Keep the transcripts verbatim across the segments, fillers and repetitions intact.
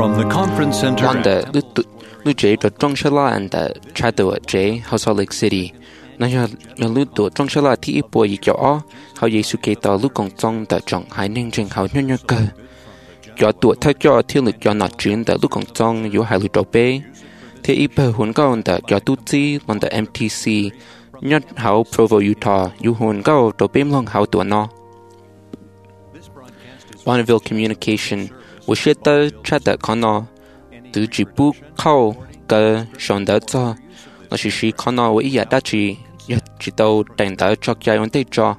From the conference center Wanda lu chế cho trong sala and cha do chế Salt Lake City. Nó nhà nhà lu do trong sala thì bộ yi cho ó, how Giêsu Kitô lu công trong da trong hai nên trình how nhớ nhớ cơ. Cho tuổi thay cho thiên lực cho nọ chuyến da lu công trong yếu hai lu đầu bê. Thế ít bờ huấn cao da cho tu chi bằng da em tê xê nhất how Provo Utah yếu huấn cao đầu bê long how tuổi nó. Bonneville Communication wo shit da cha da con nó từ chỉ bu khâu cái sòng đỡ cho nó chỉ chỉ con nó với giá trị nhất chỉ đâu đánh đỡ cho cái vấn đề cho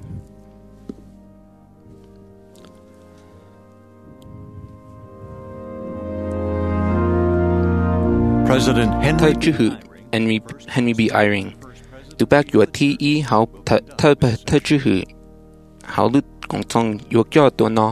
President thời Henry chữ hữu Henry Henry B. Eyring từ bác của thi ý hậu thời thời thời chữ hữu hậu lúc công trong yếu cho tụi nó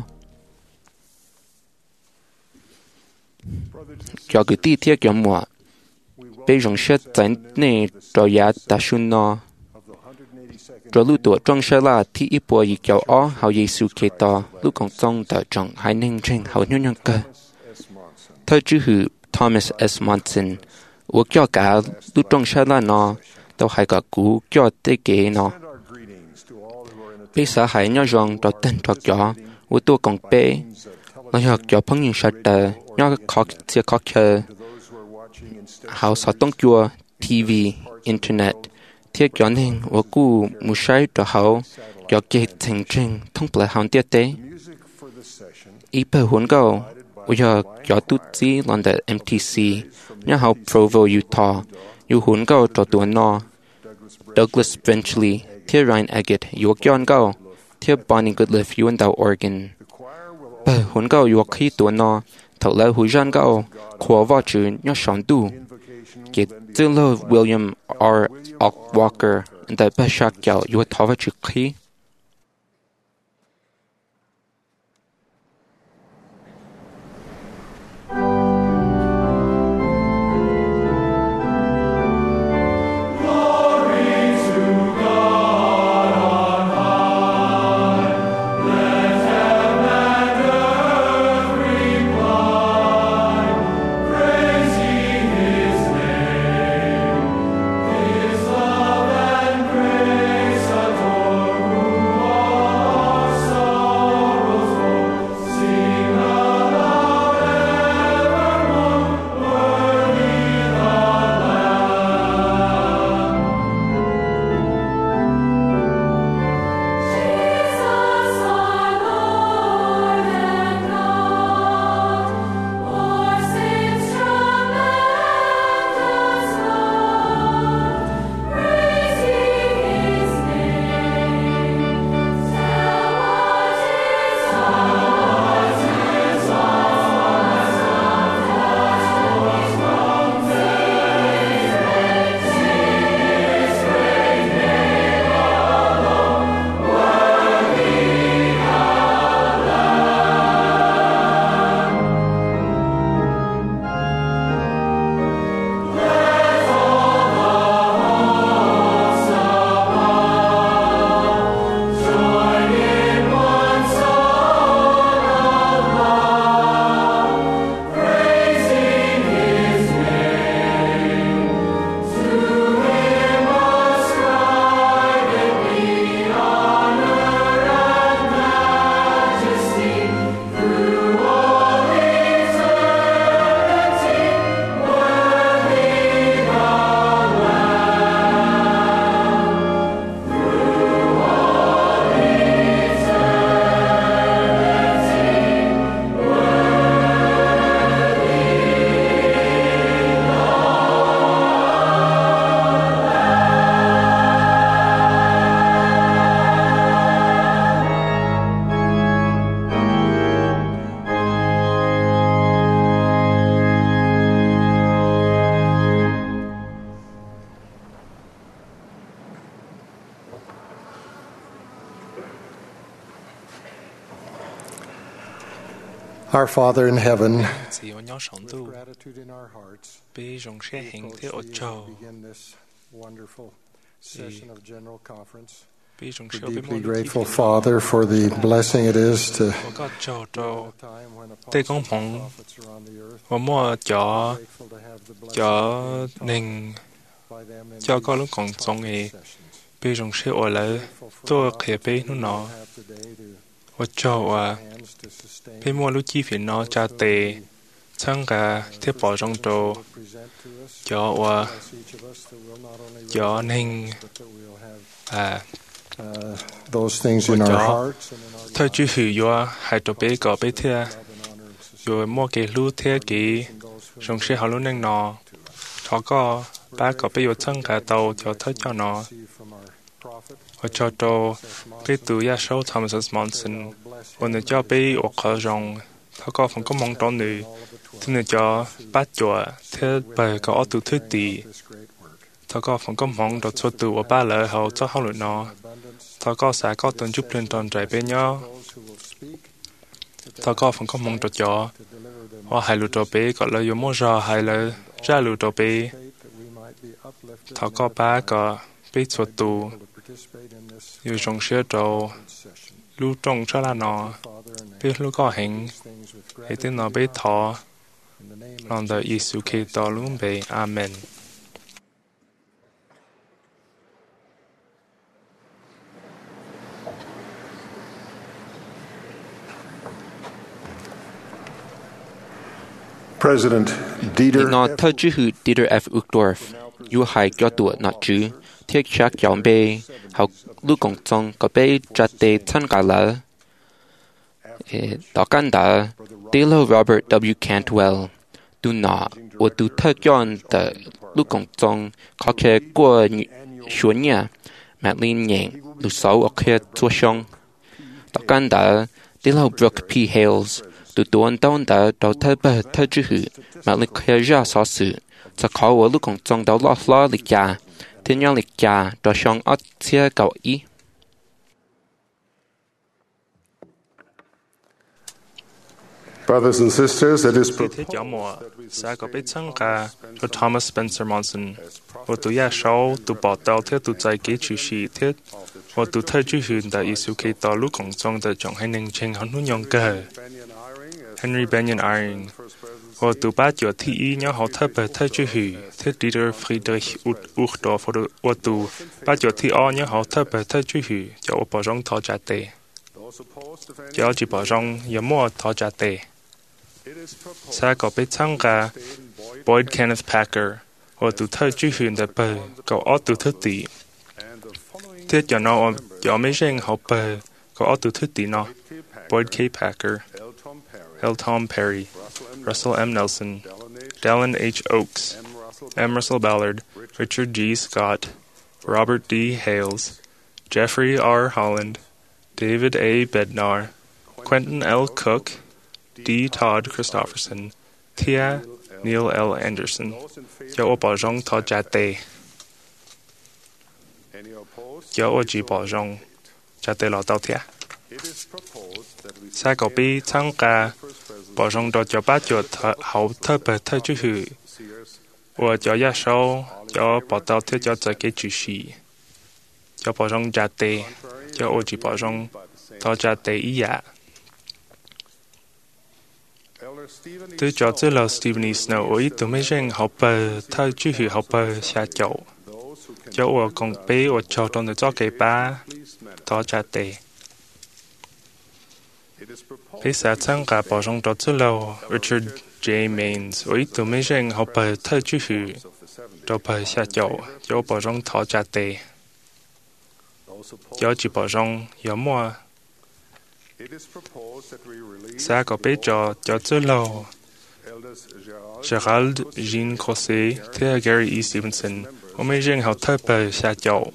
cho cái tí thiết cho mùa bây giờ sẽ dẫn nè cho giá ta xuân nó cho lúc tuổi trong sẽ là thì ít bộ gì cho ó hậu Giêsu Kitô lúc còn trong tại trong hai nên trên hậu nhân nhân cơ thời chữ hữu Thomas S. Monson và cho cả lúc trong sẽ là nó đâu hai cả cú cho tế kế nó bây giờ hãy nhớ rằng cho tên cho cho và tôi còn bé nó học cho phong nhân sát tờ nhớ khó sẽ khó chờ hậu sáu tông chùa ti vi internet thiết cho nên và cú mua sai cho hậu cho cái thành trình thông lại hậu tiết tế ít bờ huấn cầu bây giờ cho tút gì lần tại em tê xê nhớ hậu Provo Utah yêu huấn cầu cho tuần nó Douglas Benchley thiết Ryan Eggett yêu chọn cầu thiết Bonnie Goodliff yêu đào Oregon bờ huấn cầu yêu khi tuần nó thầu lỡ hủy gian cầu khóa vào chữ nhớ sáng tu cái tư lơ William R. Walker tại bờ sắc giáo yêu tháo vào chữ khi Our Father in heaven, with gratitude in our hearts, bây rong sẽ hiện thế ở we châu begin this wonderful session of General Conference. We're deeply grateful, Father, for the blessing it is to Của các trò trò a time when tê apostles công and phong prophets are on the earth. và mua cho Grateful to have the blessing cho of being taught nên by them in cho có lúc these còn trong prophet nghề sessions. bây giờ sẽ ở lại Grateful for tôi the khía bây nó opportunity nó we have today to và cho và hands to sustain bây mua lúc chi phí nó cha those tê who chẳng cả the thiết bỏ first trong presence trò will present to us. cho và Bless each of us that we'll not only cho raise our nên hands, but that we'll have à uh, those things in Và our cho hearts and in our thôi chứ lives. hữu do hai trò bé có bé thia Love and honor and sustain rồi mua cái lưu thia cái those who trong sẽ họ luôn nên nó thọ có ba có bé vô chẳng cả tàu cho thôi cho nó receive from our prophet. và cho trò bé tụ ya sâu Thomas S. Monson và nếu cho bé ở khởi rong thọ có phần có mong tròn nữ thì nếu cho bát chùa thế bề có ở tụ thứ tỷ thọ có phần có mong đột số tụ ở ba lỡ hậu cho họ luôn nó thọ có xã có tuần chúc lên tròn trái bé nhó thọ có phần có mong đột cho và hai lũ trò bé có lợi dụng mua rò hai lỡ ra lũ trò bé thọ có ba có bé số tụ yêu trong xe trâu lưu trong cho là nó biết lưu có hình hệ tên nó biết thọ lòng đời Giêsu Kitô luôn bề Amen. President Dieter nó thơ chữ hữu Dieter F. Uchtdorf yu hai cho tuổi nọ chữ thiết chắc chọn bê học lưu công trong có bê trả tê thân cả lỡ đó căn đã Taylor Robert W. Cantwell tu nọ và tu thơ chọn tờ lưu công trong có thể qua xuống nhà mà linh nhện lưu sáu ở kia chua sông đó căn đã Taylor Brooke P. Hales tu tuần tao đã đầu thơ bờ thơ chữ hữu mà linh kia ra xóa sự cho khó ở lưu công trong đó lo lo lịch cha thiên nhân lịch cha đó sông ớt chia cầu ý. Brothers and sisters, it is Khi thế cho mùa sẽ có biết chẳng cả cho Thomas Spencer Monson và tụi ya sau tụi bỏ tàu theo tụi trái kế chữ sĩ thiết và tụi thơ chữ huyền tại Giêsu Kitô lúc còn trong đời chọn hai nền trình hắn nuôi nhong cờ Henry Benyon Eyring và tụi ba chỗ thị ý nhớ họ thơ bờ thơ chữ huyền thiết Dieter Friedrich Uchtdorf và tụi ba chỗ thị o nhớ họ thơ bờ thơ chữ huyền cho bỏ rong thọ trả tệ cho chỉ bỏ rong giờ mua thọ trả tệ sẽ có biết chẳng cả Boyd Kenneth Packer và tụi thơ chữ huyền tại bờ có ở tụi thứ tỷ thiết cho nó cho mấy riêng học bờ có ở tụi thứ tỷ nó Boyd K. Packer, L. Tom Perry, Russell M. Nelson, Dallin H. Oakes, M. Russell Ballard, Richard G. Scott, Robert D. Hales, Jeffrey R. Holland, David A. Bednar, Quentin L. Cook, D. Todd Christofferson, Thea Neil L. Anderson. Cho ô bỏ rong thọ trả tê. Cho ô chỉ bỏ rong trả tê lọ tàu thea. Sa có bi chẳng cả bỏ rong đó cho ba chuột hậu thơ bờ thơ chữ hữu. Và cho ya sâu cho bỏ tàu thea cho trái kế chữ sĩ. Cho bỏ rong trả tê. Cho ô chỉ bỏ rong thọ trả tê ý dạ. Tôi cho tới là Stephen E. Snow ý tụi mấy riêng học bờ thơ chữ hữu học bờ xa chậu. Cho ở con bé ở cho trong được cho cái ba thọ trả tê. Bé xã chẳng cả bỏ rong đó tới lâu Richard J. Maines ý tụi mấy riêng học bờ thơ chữ hữu cho bờ xa chậu cho bỏ rong thọ trả tê. Cho chỉ bỏ rong gió mùa xã có bé cho cho tới lâu Gerald Jean Crosset theo Gary E. Stevenson và mấy riêng học thơ bờ xa chậu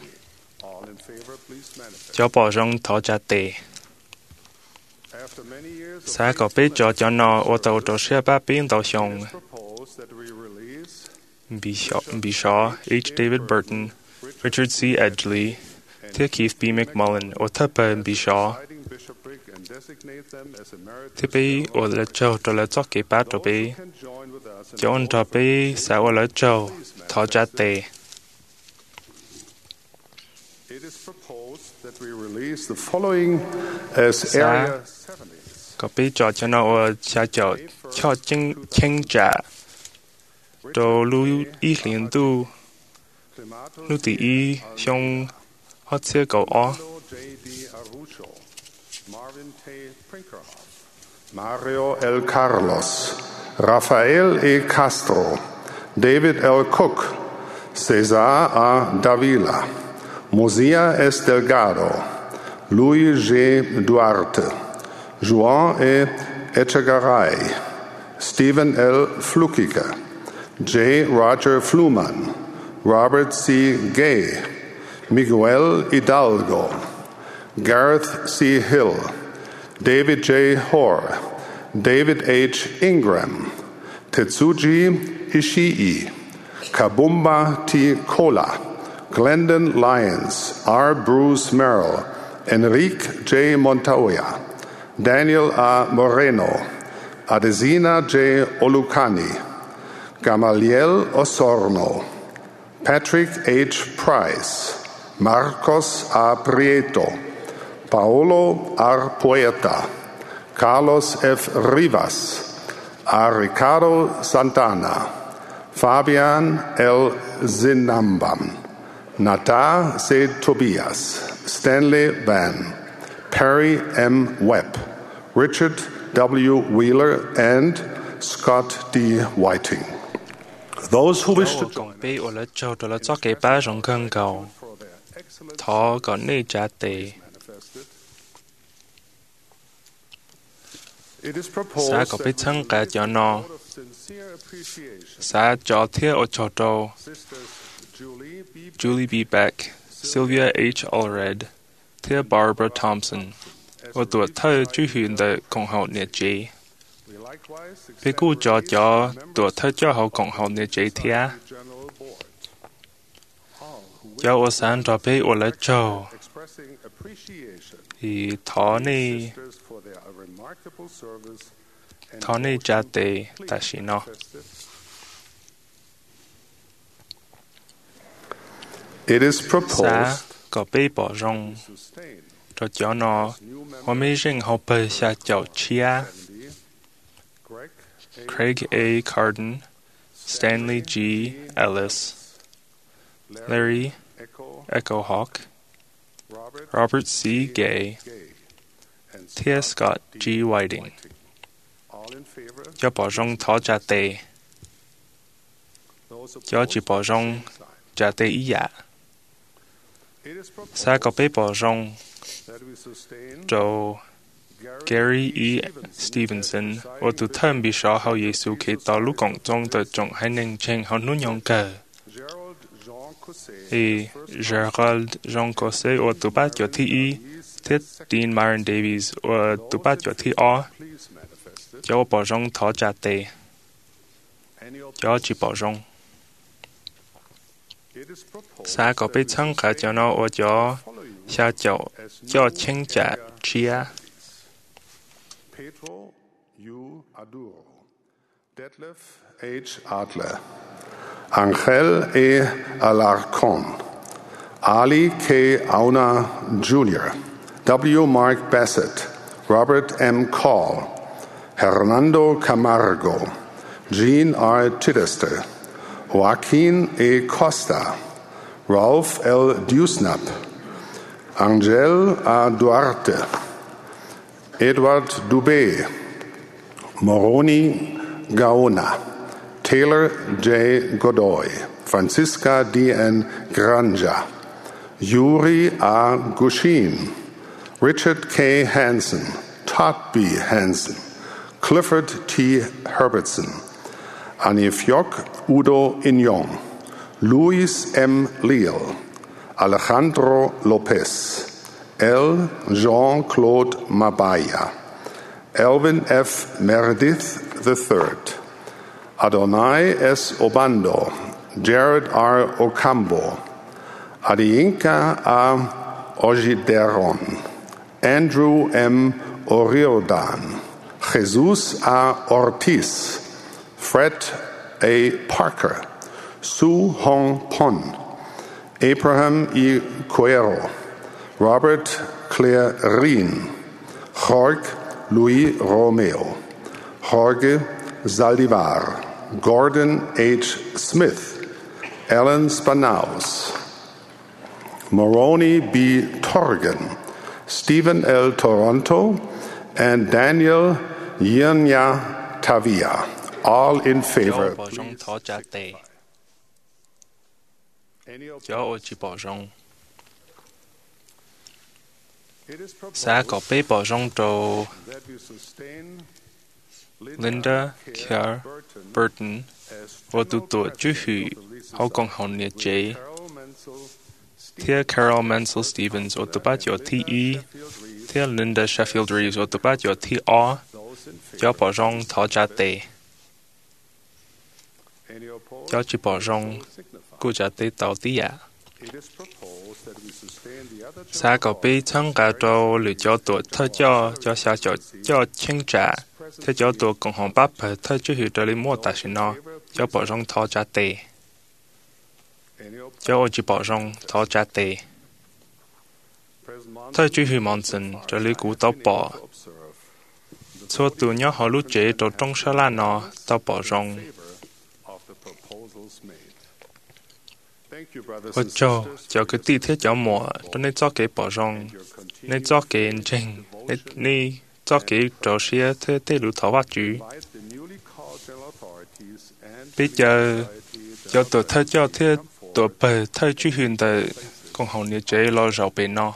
cho bỏ rong thọ trả tê. Xã có bé cho cho nó ô tàu cho xe ba biến tàu xong Bị Shaw, H. David Burton, Richard C. Edgley, theo Keith B. McMullen ô thơ bờ Bị Shaw. Thế bây ở lỡ châu cho lỡ cho kế bát cho bây cho ơn cho bây xã ở lỡ châu thọ trả tê. we release the following as area seventies. có bị cho cho nó ở xa cho cho chân chân trả đồ lưu ý liền tu lưu tỷ ý xong hết xe cầu ó J D Arujo, Marvin T. Prinkerhoff, Mario L. Carlos, Rafael E. Castro, David L. Cook, Cesar A. Davila, Mosia S. Delgado, Luis G. Duarte, Juan E. Echegaray, Stephen L. Flukiger, J. Roger Fluman, Robert C. Gay, Miguel Hidalgo, Gareth C. Hill, David J. Hoare, David H. Ingram, Tetsuji Ishii, Kabumba T. Kola, Glendon Lyons, R. Bruce Merrill, Enrique J. Montoya, Daniel A. Moreno, Adesina J. Olucani, Gamaliel Osorno, Patrick H. Price, Marcos A. Prieto, Paolo R. Poeta, Carlos F. Rivas, A. Ricardo Santana, Fabian L. Zinambam, Nata C. Tobias, Stanley Van, Perry M. Webb, Richard W. Wheeler, and Scott D. Whiting. Those who wish to join bị ở lại châu đó là cho cái ba rong khăn cầu thọ còn nơi trả tệ xã có biết thăng cả cho nó xã cho thiết ở châu đâu Julie B. Beck, Sylvia H. Allred, thiết Barbara Thompson, ở tuổi thơ chú huyền đời cộng hậu nhiệt chế. Vì cô cho cho tuổi thơ cho hậu cộng hậu nhiệt chế thia. Cho ở sáng cho bé ở lại châu. Thì thọ này thọ này trả tệ ta xí nó. It is proposed xã có bé bỏ rong cho cho nó và mấy riêng học bơi xa chậu chia Craig A. Carden, Stanley G. Ellis, Larry Echo Hawk, Robert C. Gay, T. Scott G. Whiting. Cho bỏ rong thọ trả tệ. Cho chỉ bỏ rong trả tệ ý dạ. Xã có bé bỏ rong cho Gary E. Stevenson ở từ thơm bị sợ hậu Giêsu khi tỏ lúc cộng trong tờ trọng hai nền trên hậu nút nhông cờ. E. Gerald Jean Cossé ở từ bát cho thi y, thiết Dean Myron Davies ở từ bát cho thi o, cho bỏ rong thọ trả tệ, cho chỉ bỏ rong. Xã có biết thăng cả cho nó ở cho xa chậu cho chân trả chia. Pedro U. Aduro, Detlef H. Adler, Angel E. Alarcon, Ali K. Auna Junior, W. Mark Bassett, Robert M. Call, Hernando Camargo, Jean R. Chichester, Joaquin E. Costa, Ralph L. Dusnap, Angel A. Duarte, Edward Dubé, Moroni Gaona, Taylor J. Godoy, Francisca D. N. Granja, Yuri A. Gushin, Richard K. Hansen, Todd B. Hansen, Clifford T. Herbertson, Anifiok Udo Inyong, Luis M. Leal, Alejandro Lopez, L. Jean-Claude Mabaya, Elvin F. Meredith the third, Adonai S. Obando, Jared R. Ocambo, Adiinka A. Ojideron, Andrew M. Oriodan, Jesus A. Ortiz, Fred A. Parker, Su Hong Pon, Abraham E. Cuero, Robert Claire Rien, Jorge Luis Romeo, Jorge Zaldivar, Gordon H. Smith, Alan Spanaus, Moroni B. Torgan, Stephen L. Toronto, and Daniel Yenya Tavia, all in favor. Xã có bế bỏ rong trâu Linda Kerr Burton và tụ tụ chú hủy hậu công hậu nhiệt chế Thea Carol Mansell Stevens và tụ bát cho T E Thea Linda Sheffield Reeves và tụ bát cho T O cho bỏ rong thọ trả tệ cho chỉ bỏ rong cô trả tệ tàu tí ạ xã có bế chẳng cả trâu lựa cho tổ thơ cho cho xã cho cho chân trả thế cho tổ cộng hồng bắp và thơ chú hiểu trở lên mua tạ xin nó cho bỏ rong thọ trả tệ cho ô chỉ bỏ rong thọ trả tệ thơ chú hiểu mong xin trở lên cú tao bỏ số tù nhớ họ lúc chế trâu trong sơ la nó tao bỏ rong và cho cho cái tí thế cho mùa cho nên cho cái bỏ rong nên cho cái trình nên nên cho cái trò xe thế thế lũ thọ vắt chữ bây giờ cho tổ thơ cho thế tổ bờ thơ chú huyền tại con hậu nhiệt chế lo rau bề nó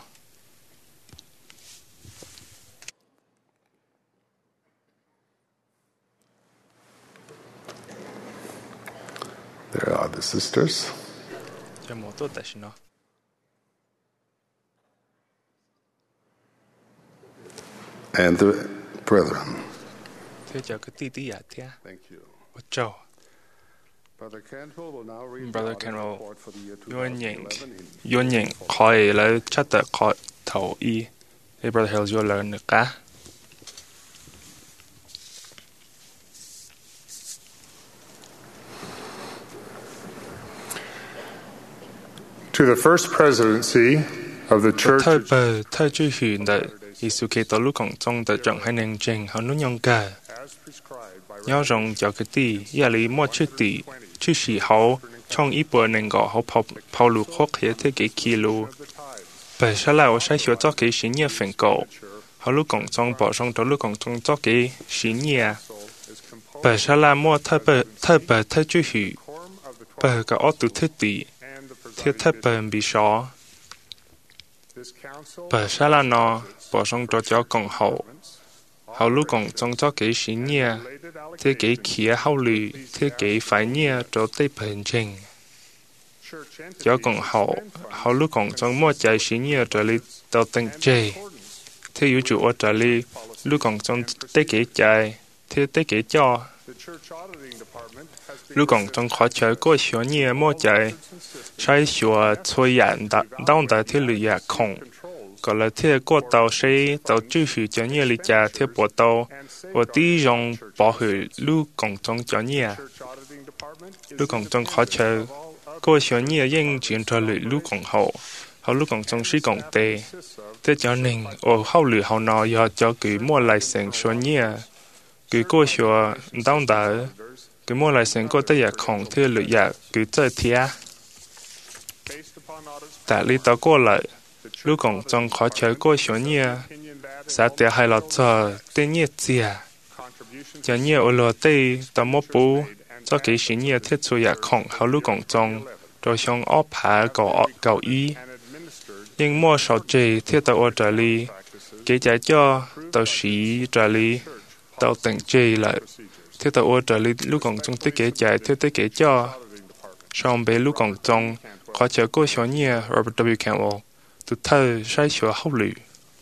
There are the sisters. And the brethren. Thank you. Brother Canwell will now read Brother the Canwell, report for the year Yuan Ying, twenty eleven in Yuan Ying, khỏi là chắc là khỏi thầu y. Hey, Brother Hills, you'll learn được cả. To the first presidency of the Church Thơ of bờ thơ chú huyền đại Giêsu Kitô lúc còn trong tại trọng hai nền trình họ núi nhông cả nhớ rằng cho cái tí gia lý mua chữ tí chữ sĩ hậu trong ý bờ nền gõ hậu phao phao lục khóc hệ thế kỷ kilo bởi sao lại ở sai số cho cái sĩ nhẹ phần cổ họ lúc còn trong bỏ trong đó lúc còn trong cho cái sĩ nhẹ bởi sao lại mua thơ bờ thơ bờ thơ chú huyền bờ cả ô tụ thơ tí thiết thơ bờ bị xó bởi sao là nó bỏ trong đó cho cộng hậu hậu lúc cộng trong cho cái sĩ nhẹ thế cái kia hậu lì thế cái phải nhẹ cho tây bền trình cho cộng hậu hậu lúc cộng trong mua chạy sĩ nhẹ trở lại tàu tình chê thế yếu chủ ở trở lại lúc cộng trong tây cái chạy thế tây cái cho lúc cộng trong khó chơi có số nhẹ mua chạy sai số thôi nhận đã đong đã thế lì ya không gọi là thế qua tàu xe tàu chữ hữu cho nhẹ lì cha thế bộ tàu và tí dòng bỏ hữu lưu cộng trong cho nhẹ lưu cộng trong khó chơi có số nhẹ yên chuyển trở lại lưu cộng hậu hậu lưu cộng trong sĩ cộng tệ thế cho nên ở hậu lì hậu nọ giờ cho cứ mua lại sản số nhẹ cứ có số đong đã cứ mua lại sản có tới ya không thế lì ya cứ tới thia tại lý tao qua lại lúc còn trong khó chơi cô số nhia xã tiệt hay là cho tên nhia chia cho nhia ở lò tây tao mua bù cho cái sĩ nhia thiết số ya không hậu lúc còn trong rồi xong ốp hạ cầu cầu ý nhưng mua sầu chè thiết tao ở trả lý cái trả cho tao sĩ trả lý tao tỉnh chè lại thiết tao ở trả lý lúc còn trong tới cái trả thiết tới cái cho xong bé lúc còn trong khó chơi cô số nhia Robert W. Canwell từ thơ sai số hậu lự.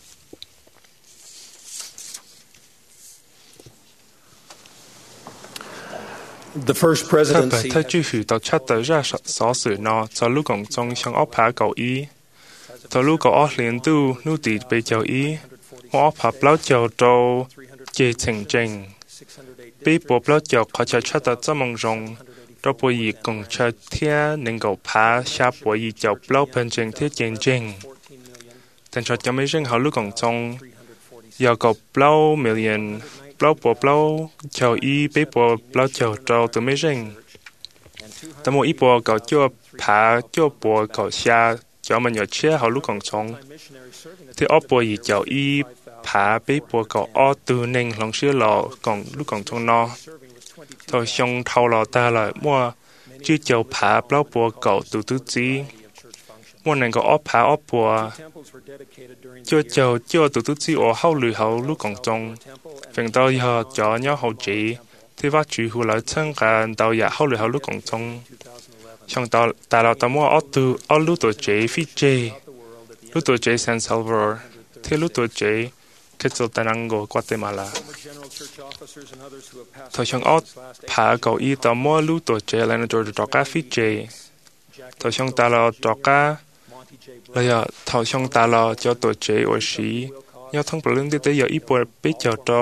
The first presidency thơ chữ hữu tàu chắc tới ra sở sự nó cho lúc cộng trong trong ốp hạ cầu ý cho lúc cầu ốp liền tu nụ tỷ bê châu ý ốp hạ báo châu châu chê trình trình bê bộ báo châu khó chơi chắc tới cho mong rong đó bồi gì cùng chơi thiên nên cầu phá xa bồi gì châu báo bên trình thiết trình trình 但係有咩人好錄講中，有個包 million 包波包就一百波包就到到咩人，但我一波個就爬就波個下，就มัน有車好錄講中，ที่อ波อี就一爬百波個อตัวหนึ่งลองเชื่อเรา講錄講中เนาะ頭上頭落大來มั่วชื่อเจ้าผาเปล่าปัวเก่าตุตุจีมั่วนั่นก็อ้อผาอ้อปัวเจ้าเจ้าเจ้าตุตุจีอ้อเข้าหรือเขาลูกของจงฝั่งเตาหยาจ่อเนาะเขาจีที่ว่าจู่หูเราเชิงกันเตาหยาเข้าหรือเขาลูกของจงช่างเตาแต่เราตามั่วอ้อตูอ้อลูกตัวเจฟิเจลูกตัวเจเซนซัลวอร์ที่ลูกตัวเจคิดจะตันังโกกัวเตมาลาถอยช่างอ้อผาเก่าอีต่อมั่วลูกตัวเจแล้วนะจอดจอกาฟิเจถอยช่างตาเราจอกาแล้วอย่าถอยช่างตาเราเจ้าตัวเจโอชีย่อทั้งปลื้มที่ได้ย่ออีปวดไปเจ้าโต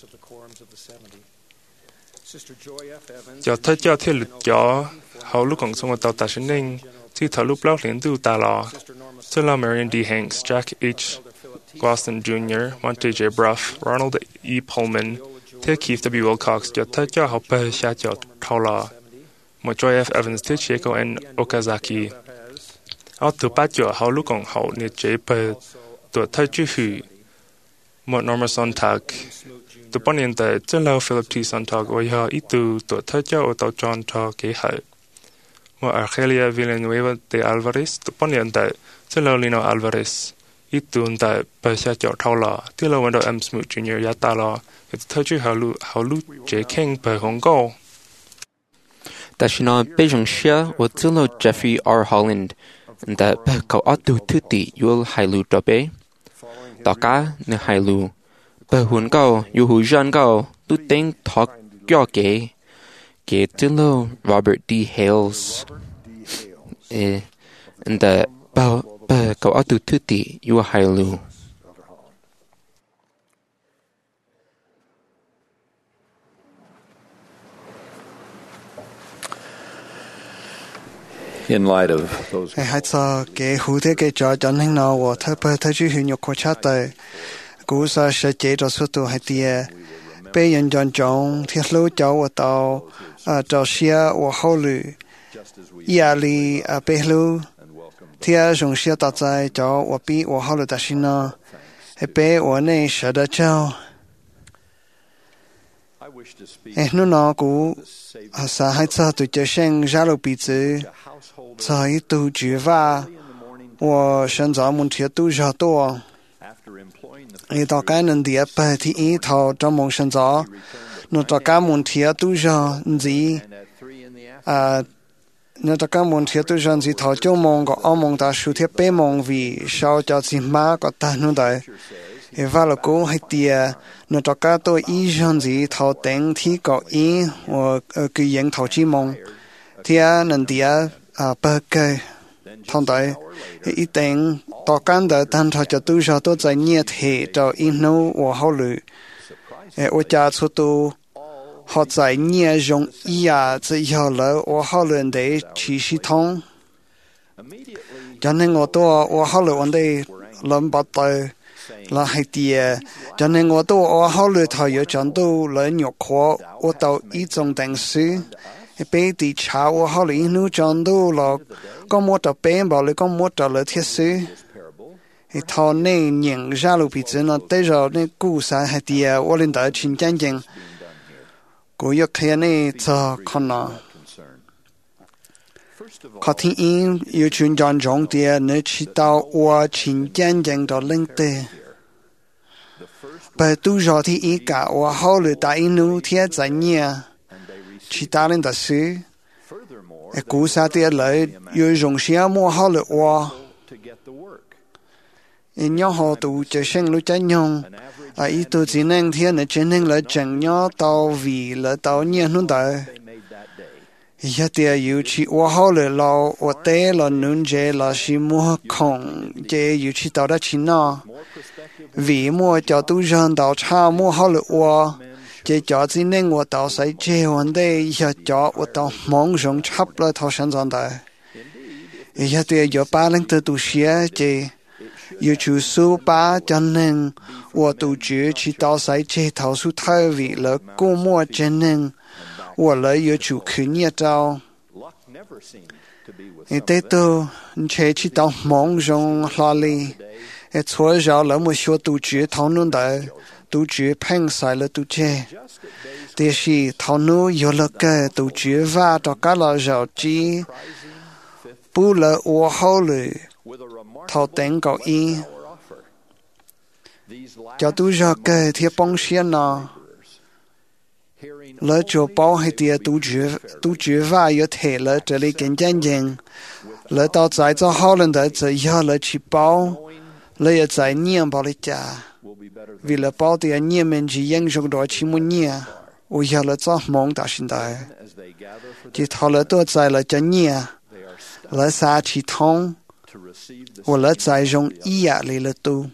เจ้าถ้าเจ้าเที่ยวหลุดจ่อเขาลูกของทรงตาตาชนิงที่ถอยลูกเล่าเหรียญดูตาเราเจ้าเรา Marion D. Hanks Jack H. Glosson Junior Monte J. Bruff Ronald E. Pullman เที่ยว Keith W. Wilcox เจ้าถ้าเจ้าเขาไปชาเจ้าเท่าเราหมด Joy F. Evans ที่ Chieko N. Okazaki เอาตัวป้าเจ้าเขาลูกของเขาเนี่ยเจ็บไปตัวถ้าชื่อหือหมด Norma Sontag ตัวป้อนยันแต่เจ้าเรา Philip T. Sontag ว่าอย่าอีตัวตัวถ้าเจ้าตัวจอนทอเกหายหมด Argelia Villanueva de Alvarez ตัวป้อนยันแต่เจ้าเรา Lino Alvarez อีตัวแต่ไปชาเจ้าเท่าเราที่เราวันดอ M. Smoot Junior ยัดตาเราถ้าชื่อเขาลูเขาลูเจเข่งไปของเขาแต่ฉันไปจงเชื่อว่าที่เรา Jeffrey R. Holland แต่เขาอัดดูทุติยูลไฮลูตัวเป้ต่อการในไฮลูเปิดหุ่นเขาอยู่หูจันเขาตุเต็งทอกย่อเก๋เก๋ที่เรา Robert D. Hales เออแต่เปิดเปิดเขาอัดดูทุติยูไฮลู In light of those 喺做嘅好啲嘅做進行咯，我睇睇睇住血肉擴出對，估實實際做速度係啲，被人種種鐵路走我到啊做些我考慮，壓力啊被路，鐵從些到在做我比我考慮的是呢，係被我呢捨得做。誒，นู่นน่ะกูอาสาให้做對這些加入彼此。在一度舉發，我選擇門鐵都較多。一到該能啲白天一頭做夢選擇，那到該門鐵都較唔啊，那到該門鐵都較唔頭做夢個惡夢到數鐵白夢為少咗只馬個單นู่的。一發了過係啲，那到該都一樣子頭頂提個一，我呃個影頭之夢，鐵能啲。啊，不計同對一定多間的，但係就多少都在熱氣就一路我考慮，誒，我家出到學在熱容易啊，之後咧我考慮的去系統，就係我都我考慮我哋兩百對，那係啲，就係我都我考慮頭要講到兩肉殼，我到一種定數。被地查我好哩努講到了，個摩托變保哩個摩托了鐵絲，一套內年下路皮子呢，對着那故山還啲我領導群講講，個要睇呢做可能，靠天因有群講中啲，你知道我群講講到領導，不都着啲一個我好哩大一努鐵在呢。其他人的事，誒，故事啲嚟要用些麼好嚟話，因為好多就生路真用，啊，一度只能天嚟真能嚟整樣到位嚟到年นู่的，一啲要去我好嚟撈，我哋嚟弄這嚟是麼空，這要去到得去哪，為麼就都讓到差麼好嚟話。這就只能我到世界วัน的一就我到夢中插了頭上長的，一對有把人的讀寫這 yêu chủ số ba cho nên我杜绝去到赛这头数太为了过末真能我了有主去捏到一对都你去去到梦中哪里一错绕了么学杜绝讨论的杜绝碰赛了杜绝但是讨论有了个杜绝va到个了绕机不了我好了讨等高音cho tôi ra cái thiệp bóng xiên nó lỡ cho bao hay tiệt tôi chữ tôi chữ và có thể lỡ trở lại kinh doanh dân lỡ tao giải cho họ lần đó chỉ giờ lỡ chỉ bao lỡ giờ giải niệm bao lấy trả vì lỡ bao thì niệm mình chỉ yên trong đó chỉ muốn niệm ôi giờ lỡ cho mong ta sinh đại chỉ thọ lỡ tôi giải lỡ cho niệm lỡ xa chỉ thông hoặc lỡ giải trong ý ạ lấy lỡ tu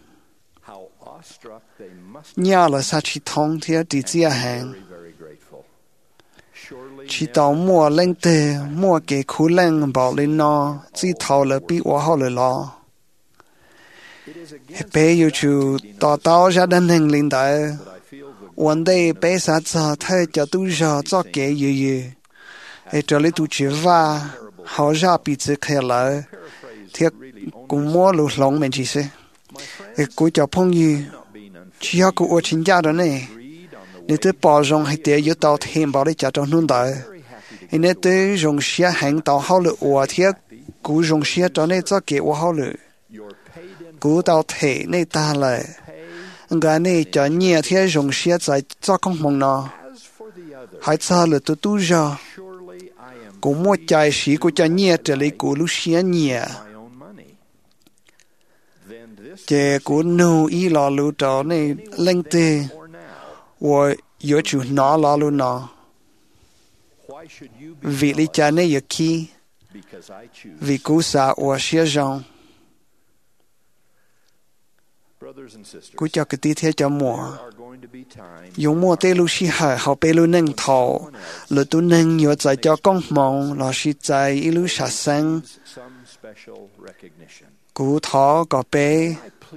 nhà là sao chỉ thông thì đi chia hàng chỉ tao mua lên tề mua cái khu lên bảo lên nó chỉ thầu là bị quá hậu lo bây giờ chú tao tao ra đến hình linh đạiวันday bây giờ cho thấy cho tôi ra cho cái gì gì để cho lấy tôi chỉ va họ ra bị chỉ khai lại thì cũng mua lụt lòng mình chỉ sẽ để cô cho phong gì chỉ có cô ở trên gia đó này nếu tôi bỏ rong hay để yếu tàu thêm bảo để trả cho nông đại nếu tôi rong xe hàng tàu hậu lự ở thì cô rong xe cho nên cho kế ở hậu lự cô tàu thể nên ta lại người này cho nhiều thì rong xe tại cho công mong nó hãy cho lự tôi tu ra cô mua trái sĩ cô cho nhiều trở lại cô lúc xe nhiều chế cô nô ý lo lũ đó này lên tê và yếu chủ nó lo lũ nó vì lý cha này yếu khi vì cô xa và xia rong cô cho cái tí thế cho mùa dùng mùa tê lũ xì hải họ bê lũ nâng thầu lũ tu nâng yếu giải cho công mong là xì giải ý lũ xả xanh cô thọ có bê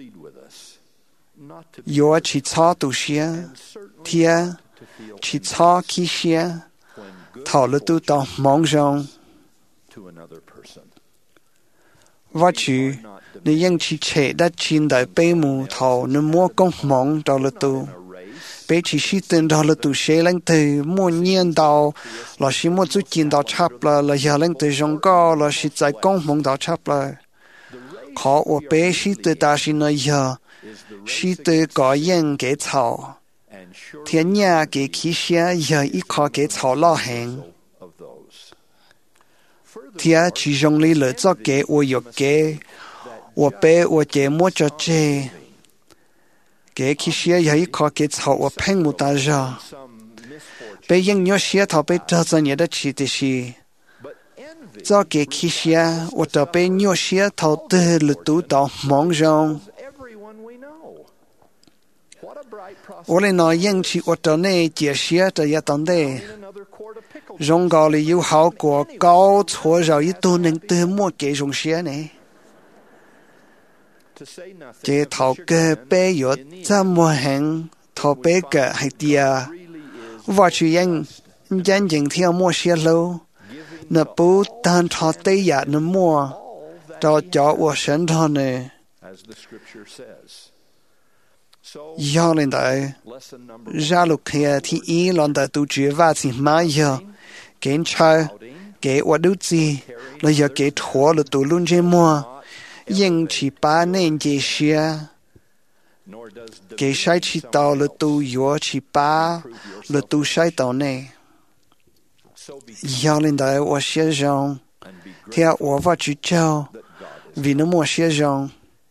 yếu chỉ cho tu xia thia chỉ cho khi xia thọ lũ tu tao mong rong và chú nếu những chỉ chế đã chín đại bê mù thọ nếu mua công mong đó lũ tu bê chỉ sĩ tên đó lũ tu xe lên từ mua nhiên đạo là sĩ mua chú chín đạo chắp là là giờ lên từ rong cao là sĩ giải công mong đạo chắp là khó ở bê sĩ từ ta sĩ nói giờ sĩ từ có yên cái thảo thiên nhà cái khí xe giờ ít khó cái thảo lo hàng thiên chỉ dùng lý lợi cho cái ở yếu cái ở bê ở cái mua cho chế cái khí xe giờ ít khó cái thảo ở phèn một ta giờ bê yên nhớ xe thảo bê cho cho nhớ đã chỉ để gì cho cái khí xe ở đó bê nhớ xe thảo từ lụt tụ tao mong rong ở đây nói những chuyện ở đó này chia sẻ cho gia đình đây, rong gạo là yêu hảo của cao chúa rồi ít tu nên từ mua cái rong xe này, chỉ thầu cái bé yếu ra mua hàng thầu bé cái hay tia, và chuyện dân dân theo mua xe lâu, nợ bố tan thọ tây giả nợ mua, cho cho ở sân thọ này. do lên đại ra lục kia thì ý lần đại tu chữ và chỉ mà giờ kiến chơi cái vật đâu gì là giờ cái thua là tu luôn trên mua nhưng chỉ ba nên chỉ xia cái sai chỉ tao là tu yếu chỉ ba là tu sai tao này do lên đại我写上theo我va chữ châu vì nó mua写上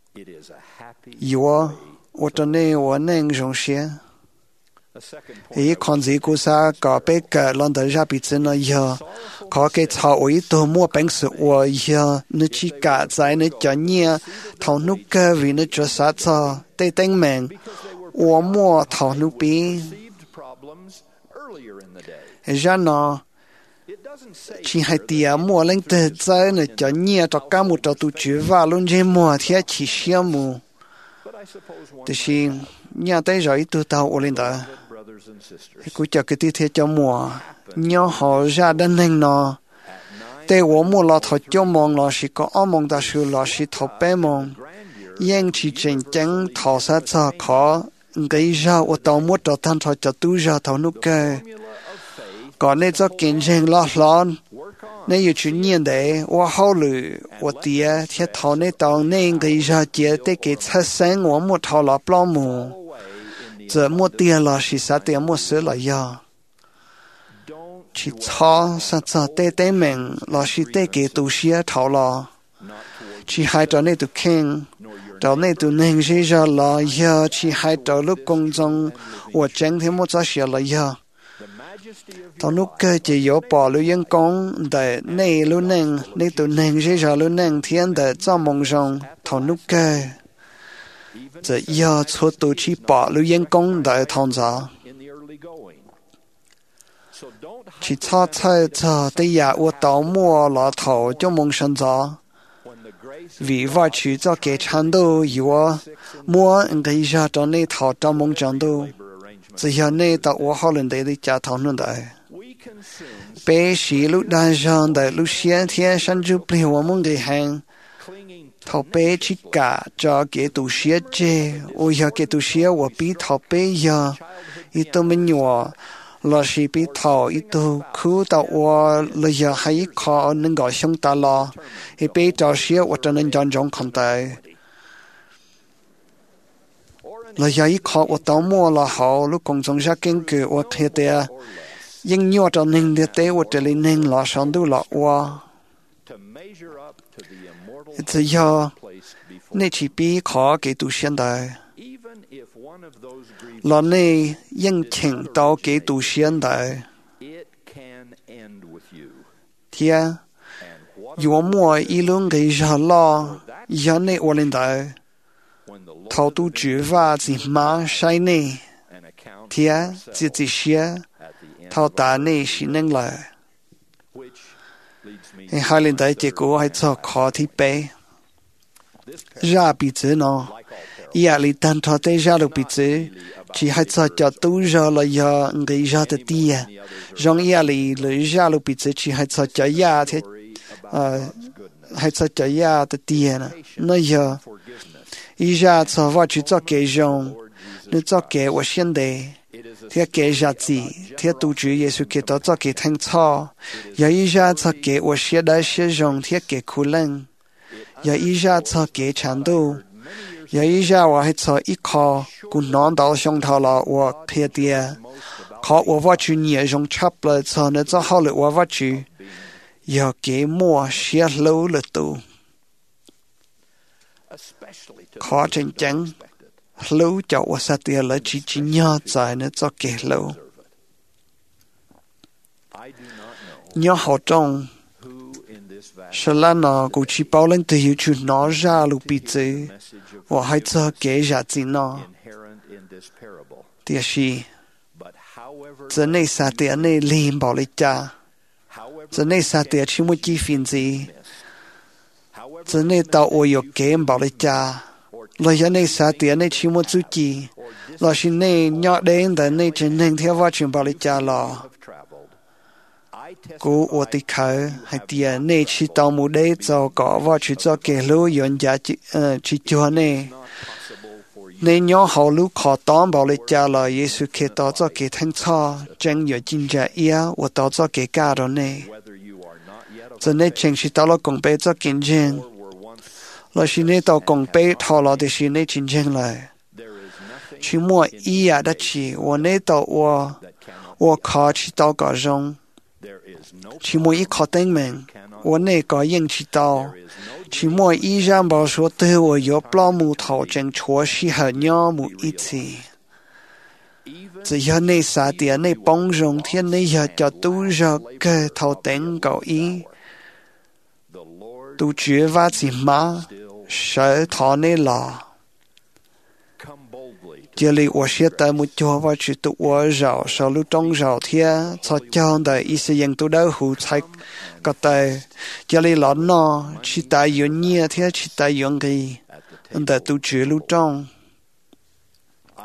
yếu我真的我能容些，伊看这个啥搞别个让大家彼此呢要，考个草我一多么本事我要，你去搞在你叫你头脑个为你做啥子，得等命，我么头脑病，然后。chỉ hai tia mua lên từ tới này cho nhẹ cho cả một trâu tu chữ và luôn trên mua thì chỉ xem mua thì xin nhà tới rồi từ tàu ô lên đó cứ cho cái tiết cho mùa nhớ họ ra đến nên nóแต่我们老头就忙了是个阿忙的事了是头白忙ยัง去真正头啥子考给下我到末到探头就都下头那个ก่อนนี้จะกินเชงล้อล้อนนี่อยู่ชุดนี้เดว่าเขาเลยว่าเดียที่ทอในตองนี่ก็จะเจอได้เกิดชัดเจนว่าหมดทอละปล้อมมูจะหมดเดียละสิสัตเดียหมดเสือละยาชิชอสัตว์เต้เต้เมงละสิเต้เกิดตัวเสียทอละชิให้ตอนนี้ตัวเข่งตอนนี้ตัวหนึ่งสิจะละยาชิให้ตัวลูกกงจงว่าเจงที่หมดจะเสียละยาtao lúc cái chỉ có bỏ lưu yên công để này lưu neng này tụi neng sẽ cho lưu neng thiên để cho mong rằng tao lúc cái chỉ giờ cho tụi chỉ bỏ lưu yên công để thằng giá chỉ cho thay cho để nhà của tao mua là thầu cho mong sinh giá vì vậy chỉ cho cái chăn đồ yếu mua cái ra cho này thầu cho mong chăn đồ chỉ giờ này tao ở họ lên đây đi trả thằng nữa đấy bé sĩ lúc đang rằng đấy lúc sáng thiên sáng chú bì hoa mong cái hàng thầu bé chỉ cả cho cái tủ xía chê ôi giờ cái tủ xía của bí thầu bé giờ ít tôi mình nhỏ là sĩ bí thầu ít tôi khu tao ở là giờ hay khó nên gọi xong ta lo thì bé cho xía ở trên nên chọn chọn không tới là giờ ít khó ở tao mua là họ lúc còn trong gia kinh cử ở thế địa nhưng nhiều trong nên địa tế ở这里nên là sáng đủ là qua thì giờ nên chỉ bị khó cái tu hiện đại là nên nhưng chỉnh到cái tu hiện đại thì有么一轮给热了热内我领导头都举法子马晒内thì自己写thao ta này chỉ nên là hai lần đấy chỉ có hai cho khó thì bé ra bị chứ nó ia li tan thọ tới ra được bị chứ chỉ hai cho cho tu ra là giờ người ra được tiền rong ia li lấy ra được bị chứ chỉ hai cho cho ya thì hai cho cho ya được tiền nó giờ ý ra cho vợ chỉ cho cái rong nó cho cái我现在thế kể ra gì thế tu chủ Giêsu Kitô cho cái thánh thọ giờ ý ra cho cái我写的写用thế cái苦冷giờ ý ra cho cái chan度giờ ý ra我还cho一考古难到上头了我贴的考我我去年用差不了cho nó cho好了我我去giờ cái mua写lâu了都khó chân chân lâu cho我sát tiền là chỉ chỉ nhớ tại nó cho kể lâu nhớ họ trong sau là nó cũng chỉ bảo lên từ hiệu chuyện nó ra lúc bị chứ và hay cho kể ra gì nó thì là giờ này sát tiền này liền bảo lấy cha giờ này sát tiền chỉ muốn chi phiền gì giờ này tao ôi yêu kể bảo lấy cha là giờ này xã tiền này chỉ muốn chú chỉ là xin này nhỏ đến tại này chỉ nên theo vào chuyện bảo lý cha là cố ở tây khởi hay tiền này chỉ tao muốn để cho có vào chuyện cho kẻ lúa yon giá chỉ chỉ cho này nên nhỏ hậu lúa khó tóm bảo lý cha là Giêsu Kitô cho kẻ thánh thọ chân giờ chính giá ia và tao cho kẻ cả đó này giờ này chính chỉ tao là cùng bé cho kiến chân là xin này tao cùng bé thọ là để xin này chính chân lại chỉ mua ý à đã chỉ và này tao và và khó chỉ tao cả rong chỉ mua ý khó tính mình và này có yên chỉ tao chỉ mua ý ra bảo số từ và có bao mù thọ chân chúa sĩ hợp nhau mù ý chí chỉ giờ này xã tiền này bông rong thiên này giờ cho tu ra cái thọ tính cầu ý tu chúa và chỉ mà sợ thọ này là这里我写的木脚我去读我绕手路中绕天才讲的一些人都都好才觉得这里老孬去带有年天去带有个的都绝路中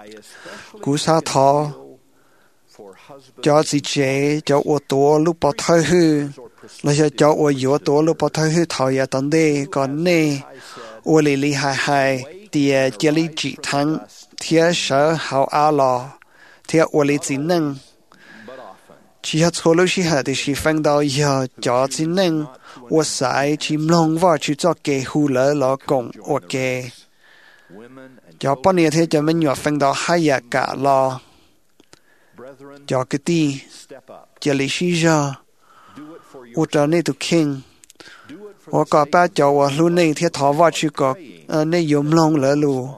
cú sa thọ cho chị chế cho ô tô lúc bỏ thay hư là cho cho ô yếu tô lúc bỏ thay hư thọ ya tận đây còn nè ô lì lì hài hài tiề chia lì chỉ thắng thiệt sợ hảo a lò thiệt ô lì chỉ năng chỉ hạt số lúc chỉ hạt thì chỉ phanh到giờ cho chỉ năng ô sai chỉ mong vào chỉ cho cái hú lỡ lọ cộng ô cái cho bao nhiêu thế cho mình nhỏ phanh到hai ya cả lò cho cái ti chỉ lì xí giờ ô trở nên tụ kinh ô có ba cho ô lúc này thiệt thọ vào chỉ có nên yếm lòng lỡ lù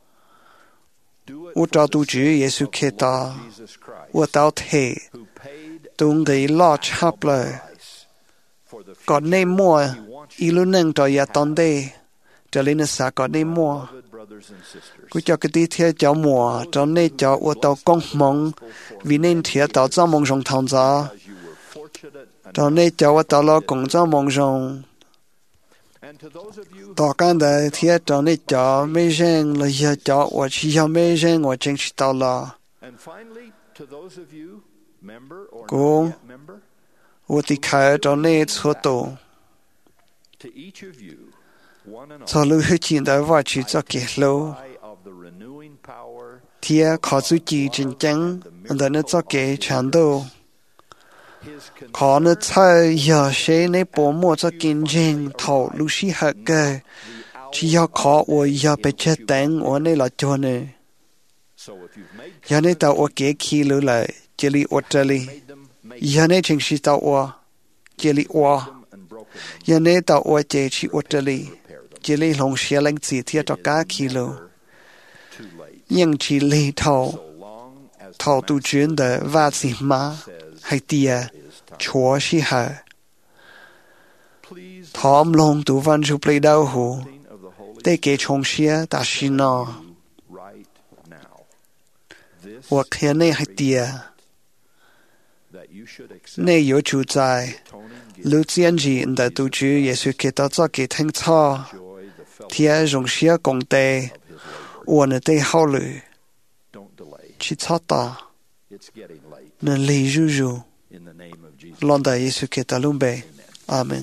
ô trở tụ chữ Giêsu Kitô ô tao thể tung cái lo chắp lời còn nên mua ý lúc nâng cho ya tòn đây trở lên xã còn nên mua cứ cho cái tí thiệt cho mùa cho nên cho ô tao công mong vì nên thiệt tao cho mong trong thằng gió cho nên cho ô tao lo công cho mong trong tao can đời thiệt cho nên cho mấy dân là giờ cho ô chỉ cho mấy dân ô chính chỉ tao lo cô ô tí khai cho nên số tổ cho lưu hữu chuyện đã vào chỉ cho kể lâu thiệt khó chú chỉ chính chắn để nó cho kể chán đâu khó nó thay giờ sẽ nên bố mua cho kinh doanh thầu lưu sĩ hạt kê chỉ do khó ô giờ bị chết đánh ô này là cho này giờ này tao ô kế khi lưu lại chỉ li ô trả li giờ này chính sĩ tao ô chỉ li ô giờ này tao ô chỉ chỉ ô trả li chỉ li lòng xe lạnh chỉ thiệt cho cả khi lưu nhưng chỉ li thầu thầu tu chuyển de va si ma hay tia chúa si ha thom long tu văn chu plei đau hồ để kế chong xe ta si no我看内还跌，内有主在，路见人的都主耶稣给到这给听错，天容些公地，我呢得好虑，去操打，能力如如，浪的耶稣给到龙背，阿门。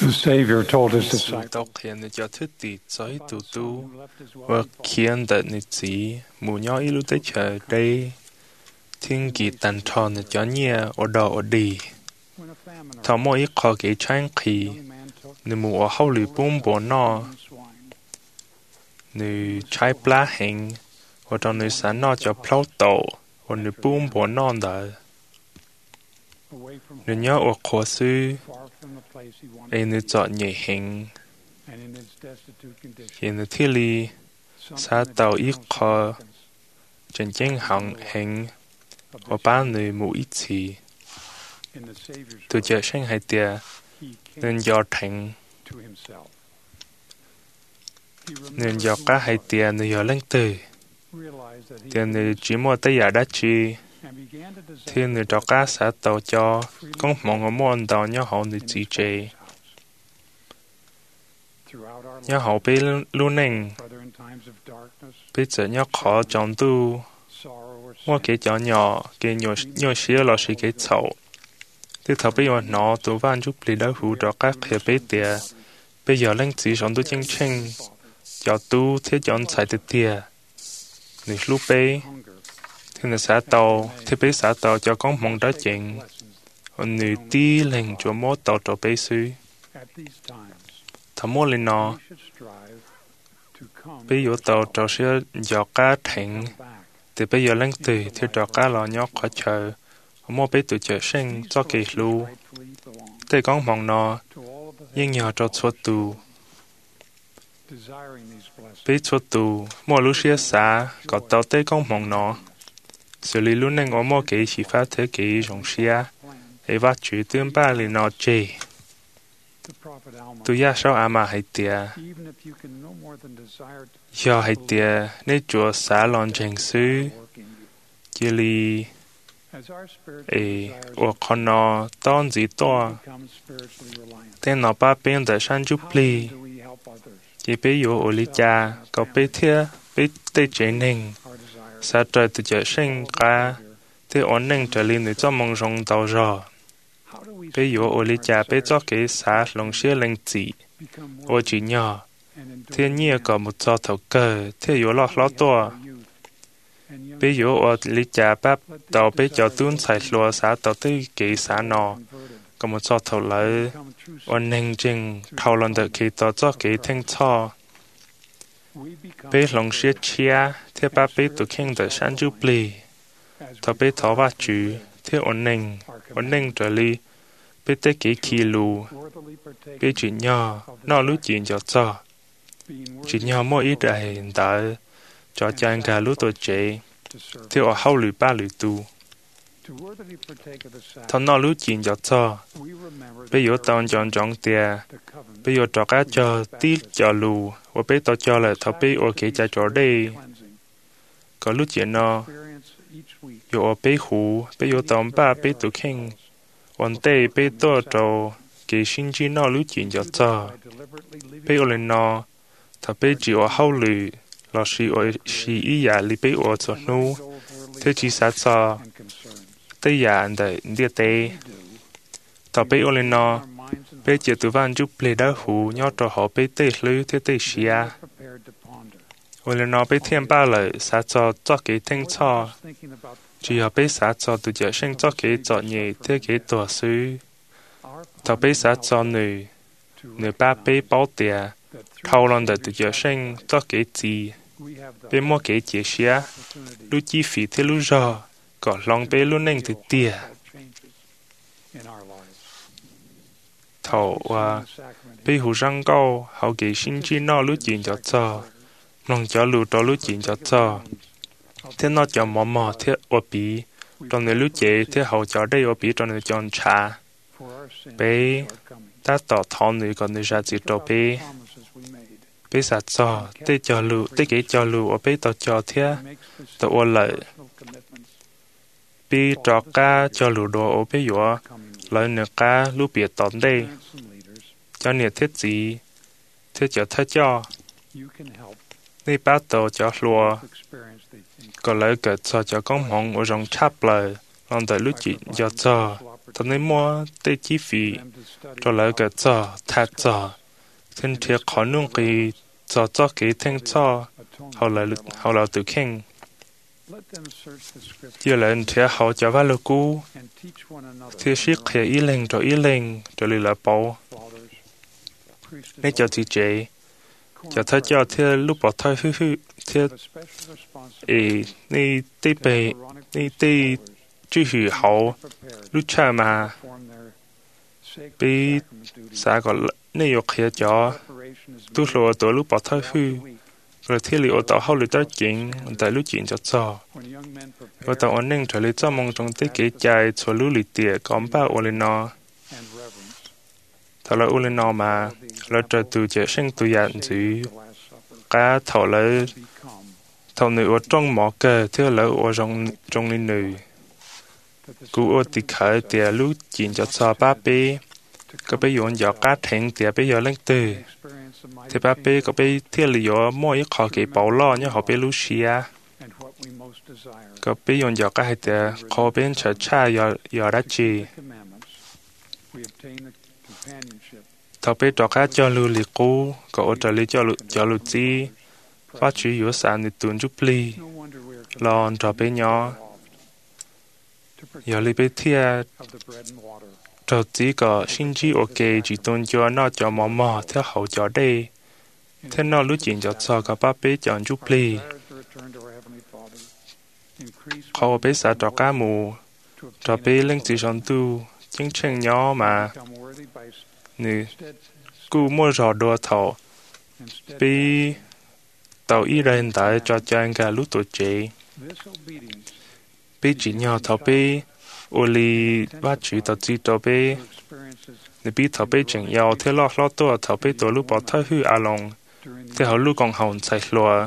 The Savior told his Sự disciples, đọc hiện để cho thức tỷ giới tù tu và khiến đợt nị chỉ mù nhỏ ý lúc tới chờ đây thiên kỳ tàn tròn để cho nhẹ ở đỏ ở đi thảo mỗi ý khó kế trang khí nị mù ở hậu lì bông bố nọ nị trái plá hình và trong nị sáng nọ cho plau tổ và nị bông bố nọ đỡ nị nhớ ở khó sư ấy nị chọn nhẹ hình hiện nị thiết lý xã tàu ít khó chân chân hạng hình và ba người mù ít gì từ giờ sinh hai tia nên do thành nên do cả hai tia nên do lên từ tiền người chỉ mua tới giờ đã chi thì người cho cả xã tàu cho con mong ở môn tàu nhau hậu người chỉ chế nhau hậu bị luôn nền bị giờ nhau khó chọn tu mua cái chó nhỏ cái nhỏ nhỏ xíu là xí cái chậu thì thằng bây giờ nó tụ van giúp lý đỡ hủ cho các hệ bé tiệt bây giờ lên chỉ sống tu chân chân cho tu thế chọn xài từ tiệt người lúc bé thì người xã tàu thì bé xã tàu cho con mong đó chuyện người ti lên cho mốt tàu cho bé sư thằng mua lên nó bây giờ tàu cho sẽ dọ cá thành thì bây giờ lên từ thì cho cá lò nhóc khỏi chờ mua bé tụi chờ sinh cho kỳ lưu thì con mong nó nhưng nhờ cho số tù bé số tù mua lúc xưa xã có tàu tới con mong nó xử lý lúc này có mua cái chỉ phát thế cái giống xia ấy vắt chữ tương ba liền nó chê tụi ya sao à mà hay tiệt do hay tiệt nên chúa xã lon trình sư chỉ li ấy ở con nó tôn gì to tên nó ba bên tại san chúc li chỉ biết yếu ở lý cha có biết thiệt biết tây chế ninh xã trời từ giờ sinh cả thì ổn định trở lên để cho mong rong tàu rồi bây giờ ở lý cha bây cho cái xã lòng xưa lên chỉ ở chỉ nhỏ thiên nhiên có một trò thầu cơ thì yếu lọt lọt to bây giờ ở lý cha bắp tàu bây giờ tuôn xài lúa xã tàu tới cái xã nọ có một trò thầu lại ổn định chừng thầu lần được khi tàu cho cái thanh cho bây lòng xưa chia thì bắp bây tụ khen được sáng chú bì tàu bây thọ va chữ thì ổn định ổn định trở đi bây tới cái kỳ lù bây chuyện nhỏ nó lúc chuyện cho cho chuyện nhỏ mỗi ít là hiện tại cho chàng cả lúc tôi chế thì ở hậu lùi ba lùi tu thằng nó lúc chuyện cho cho bây giờ tao chọn chọn tiền bây giờ cho cá cho tí cho lù và bây tao cho là thằng bây ở cái cha cho đây có lúc chuyện nó giờ ở bây hú bây giờ tao ba bây tụ khenวันเต้ไปตัวโจเกชินจีนอรู้จินจะจ้าไปโอเลนอถ้าไปจีว่าเฮาลือลอชีโอชีอียาลิไปโอจนูเทจีสัตซาเตยาอันเดเดียเตถ้าไปโอเลนอไปเจตุวันจุเปลดาหูยอดจะหอไปเตะลือเทเตเชียโอเลนอไปเทียมป้าเลยสัตซาจ้าเกเทงชอchỉ ở bên xã cho tụi trẻ sinh cho cái cho nhẹ thế cái tổ sư thầu bên xã cho nữ nữ ba bên bảo tiền thầu lần đầu tụi trẻ sinh cho cái gì bên mua cái chia sẻ lúc chi phí thế lúc giờ có lòng bên lúc nên từ tiền thầu và bên hồ răng cao hậu cái sinh chi nó lúc chuyện cho cho lòng cho lù đó lúc chuyện cho cho thế nó cho mò mò thế ở bí trong này lúc chế thế hậu cho đây ở bí trong này chọn trà bé ta tỏ thọ nữ còn nữ ra chỉ cho bé bé sát cho thế cho lù thế cái cho lù ở bé tao cho thế tao ở lại bé cho cá cho lù đồ ở bé nhỏ lại nữa cá lúc biệt tอนđây cho nhiệt thế gì thế cho thế choนี่ป้าโตจะรัวก็เลยเกิดซอจะก้องมองอุรงชับเลยลองแต่รู้จิตจะจอ thằng này mua tê chi phí cho lại cái cho thật cho thiên thiệt khó nung cái cho cho cái thiên cho hậu lại hậu lại tự khen giờ lại thiệt hậu cho vào lô cũ thiệt siết thiệt ý lên cho ý lên cho lại là bảo nên cho chị chế cho thấy cho thiệt lúc bỏ thay hư hư thiệt ê ni tê bề ni tê chú hữu hậu lúc cha mà bị xã gọi này yêu khía cho tu lùa tổ lúc bỏ thay hư rồi thiết liệu tạo hậu lực tới chuyện tại lúc chuyện cho cho và tạo ổn định trở lại cho mong trong tế kế chạy cho lúc lịch tiệt còn ba ô lên nó thảo là ô lên nó mà là trở từ chế sinh từ dạng dữ cả thảo là thảo nữ ở trong mỏ cơ theo là ở trong trong linh nữ cú ở tịch khởi tiệt lúc chuyện cho cho ba bé có bây giờ giờ cá thẹn tiệt bây giờ lên từ thì ba bé có bây thiết liệu mỗi khó cái bảo lo nhớ họ bé Lucia có bây giờ giờ cá hay tiệt khó bên chờ cha giờ giờ đã chi thảo bé cho cá cho lưu lịch cũ có ở đây cho lưu cho lưu chi phát triển yếu sản để tuân giúp li lon cho bé nhỏ giờ li bé thiết cho chỉ có sinh chi ok chỉ tuân cho nó cho mò mò theo hậu cho đây thế nó lúc chuyện cho cho cả ba bé chọn giúp li họ bé xã cho cá mù cho bé lên chỉ son tu chính chân nhỏ mà nè cú mua rò đua thầu bé tàu y lên tại cho trang cả lúc tuổi trẻ bé chỉ nhỏ thầu bé ô li bắt chữ tàu chỉ tàu bé nè bé thầu bé chẳng yếu thế lo lo tua thầu bé tổ lúc bỏ thay hư à lòng thế họ lúc còn hồn chạy lùa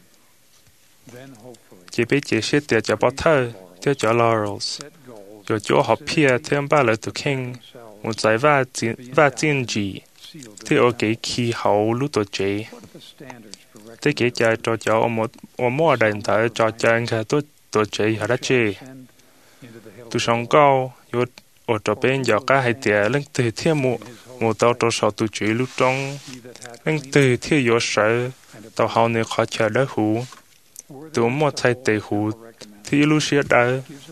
chỉ biết chỉ xét tiền cho bỏ thay theo cho laurels rồi chỗ họ pia thêm ba lời từ khen một giải va chiến va chiến gì thế ở cái khi hậu lúc tuổi trẻ thế cái chơi cho cho một một mua đèn tại cho chơi cái tôi tuổi trẻ họ đã chơi tu song cao yo ở chỗ bên giờ cả hai tiền lên từ thiên một một tàu cho sáu tu chơi lúc trong lên từ thiên yo sợ tàu hậu này khó chờ đỡ hú tu mua thay tệ hú thì lúc xưa đã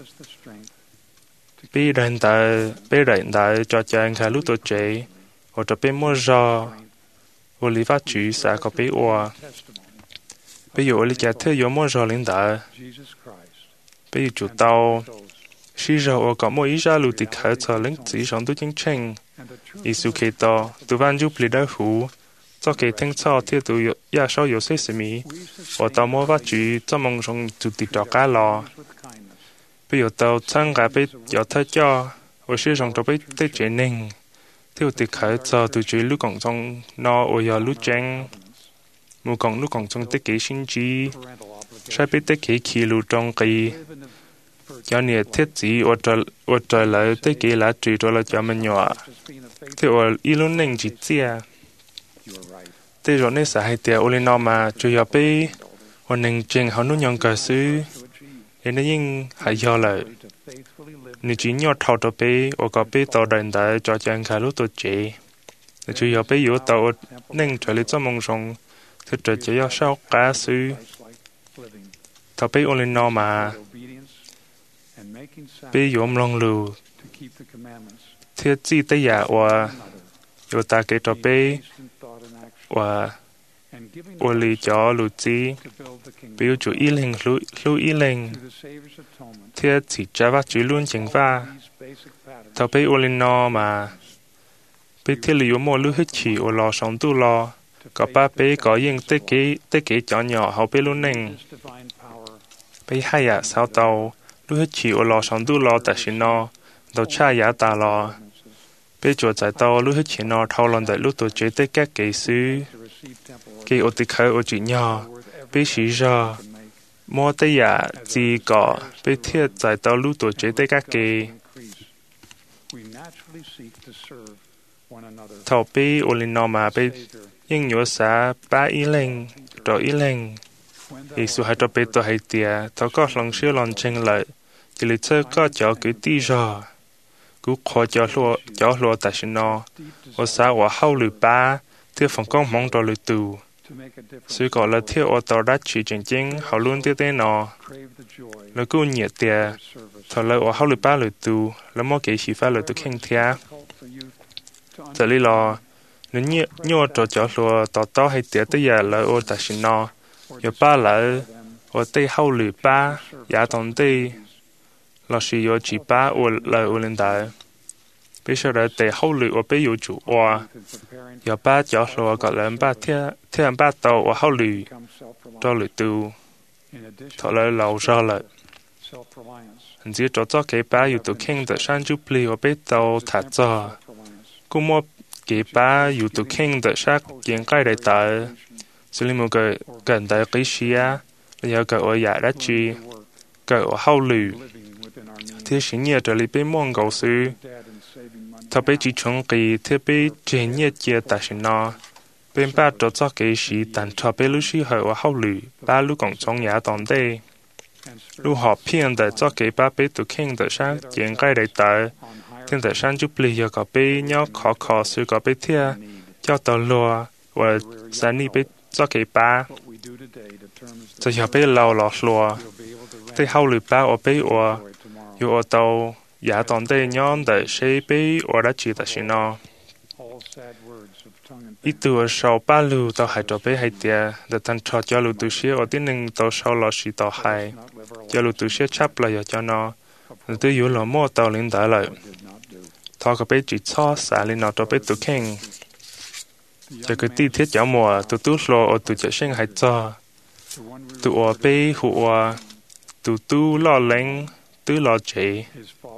bị đèn tại bị đèn tại cho chơi cái lúc tuổi trẻ ở chỗ bên mua giò ở lý phát chữ xã có bị oa bây giờ lý giải thế yo mua giò lên tại bây giờ chủ tàu khi giờ ở có mỗi gia lưu tịch khởi cho lính chỉ sống tu chính tranh Isu kê to tu van giúp lý đỡ hú cho kê thanh cho theo tu ya sau yếu sẽ xử mỹ ở tàu mua vắt chữ cho mong trong chủ tịch đó cá lò bây giờ tàu sang cả bây giờ thay cho ở sẽ trong tàu bây tới chế ninh theo tịch khởi cho tu chữ lúc còn trong nó ở giờ lúc tranh một còn lúc còn trong tích kỹ sinh trí sai biết tích kỹ khi lưu trong kỳ cho nên thiết chỉ ở trời ở trời lại tích kỹ là chỉ cho là cho mình nhỏ thì ở ilun ninh chỉ chia thì rồi nên sẽ hay tiệt ở lên nó mà chủ yếu bị ở ninh trình họ nuôi nhung cả sư nên nhưng hay do lại nếu chỉ nhỏ thâu đó bị ở có bị tàu đền đại cho chân khai lúc tuổi trẻ chủ yếu bị yếu tàu ninh trở lại cho mong rằng thì trời chỉ có sao cả sư thâu bị ở lên nó mà bị yếu lòng lưu thiết chỉ tới giả và yếu ta cái trò bị và và lý cho lưu chỉ biểu chủ ý linh lưu lưu ý linh thiết chỉ trả vắt chữ luôn chính va thâu bị ở lên nó mà bị thiết lý yếu mua lưu hết chỉ ở lò sống tu lò có ba bé có những tế kế tế kế nhỏ nhỏ họ bé luôn nè bé hai à sao tàu lúc hết chỉ ở lò sống tu lò tại xin nó đầu cha giá ta lò bé chuột giải tàu lúc hết chỉ nó thâu lần tại lúc tổ chế tế các kế sư kế ở tịch khởi ở chỉ nhỏ bé xí giờ mua tế giả gì có bé thiết giải tàu lúc tổ chế tế các kế thầu bé ở lên nó mà bé nhưng nhớ xã ba ý lên rồi ý lên Isu hai trò bê tổ hay tìa thảo có lòng siêu lòng tranh lợi chỉ lý chơi có cho cứ tí rò cú khó cho lúa cho lúa tại xin nó ở xã ở hậu lử ba thiết phòng công mong cho lử tù sự gọi là thiết ở tàu đắt chỉ chính chính họ luôn thiết tên nó là cú nhiệt tiền thọ là ở hậu lử ba lử tù là mỗi cái chỉ phải lử tù khen thia giờ lý lo nếu như như cho cho lúa tàu tàu hay tiền tới giờ là ở tại xin nó giờ ba là ở tây hậu lử ba giá tổng tây là sử dụng chỉ ba ở là ở lên đại bây giờ là tây hậu lử ở bây giờ chủ ở giờ ba cho lúa gọi là ba thiên thiên ba tàu ở hậu lử cho lử tu thọ là lâu ra lại anh chỉ cho cho cái baอยู่ตัวเข่งแต่ชั้นจุปลีở bây tàu thả cho cũng một cái baอยู่ตัวเข่งแต่ชักยังใกล้ได้ตายxử lý một cái gần đại cái xia bây giờ cái ở nhà đã chi cái ở hậu lử thì sinh nhật trở lại bên mong cầu sư thà bên chỉ chung cái thì bên trên nhật chia tại sinh nó bên ba cho cho cái gì tận thà bên lúc xí ở hậu lử ba lúc còn trong nhà tòn đây lúc họ phiền để cho cái ba bên tụ khen để sáng chuyện cái đại tại thiên để sáng giúp lý giờ có bên nhau khó khó sự có bên thia cho tàu lúa và sáng đi bên cho cái ba cho giờ bên lâu lọt lúa thì hậu lử ba ở bên ởอยู่ở tàu giá tòn đây nhóm để xây bê ở đã chỉ tại xin nó ít tuổi sau ba lưu tàu hai trò bê hai tia để thành trò cho lưu tự xế ở tiếng nâng tàu sau lò xì tàu hai cho lưu tự xế chấp lại cho nó để tự yếu lò mô tàu lên đá lại thọ cái bê chỉ cho xả lên nó trò bê tự khen cho cái tí thiết giáo mùa tự tú lò ở tự chạy sinh hai cho tự ở bê hụ ở tự tu lo lánh tứ lo chế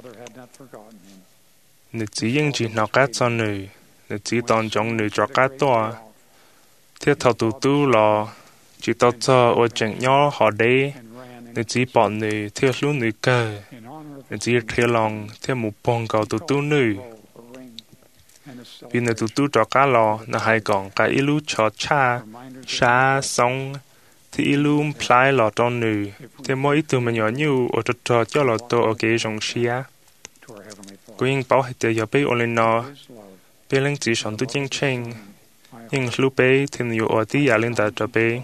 nữ chỉ yên chỉ nó cá cho nữ nữ chỉ toàn trong nữ cho cá to thiết thầu tụ tứ lo chỉ tao cho ở chẳng nhỏ họ đây nữ chỉ bọn nữ thiết luôn nữ cơ nữ chỉ thiết lòng thiết một bông cầu tụ tứ nữ vì nữ tụ tứ cho cá lo nó hay còn cái ilu cho cha cha xong thì ilu plai lọ trong nữ thì mỗi từ mà nhỏ nhiều ở trò trò cho lọ to ở cái dòng xia cô yên bảo hay từ giờ bây ở lên nó bây lên chỉ sống tu chính tranh nhưng lúc bây thì nhiều ở tí giờ lên tại trò bây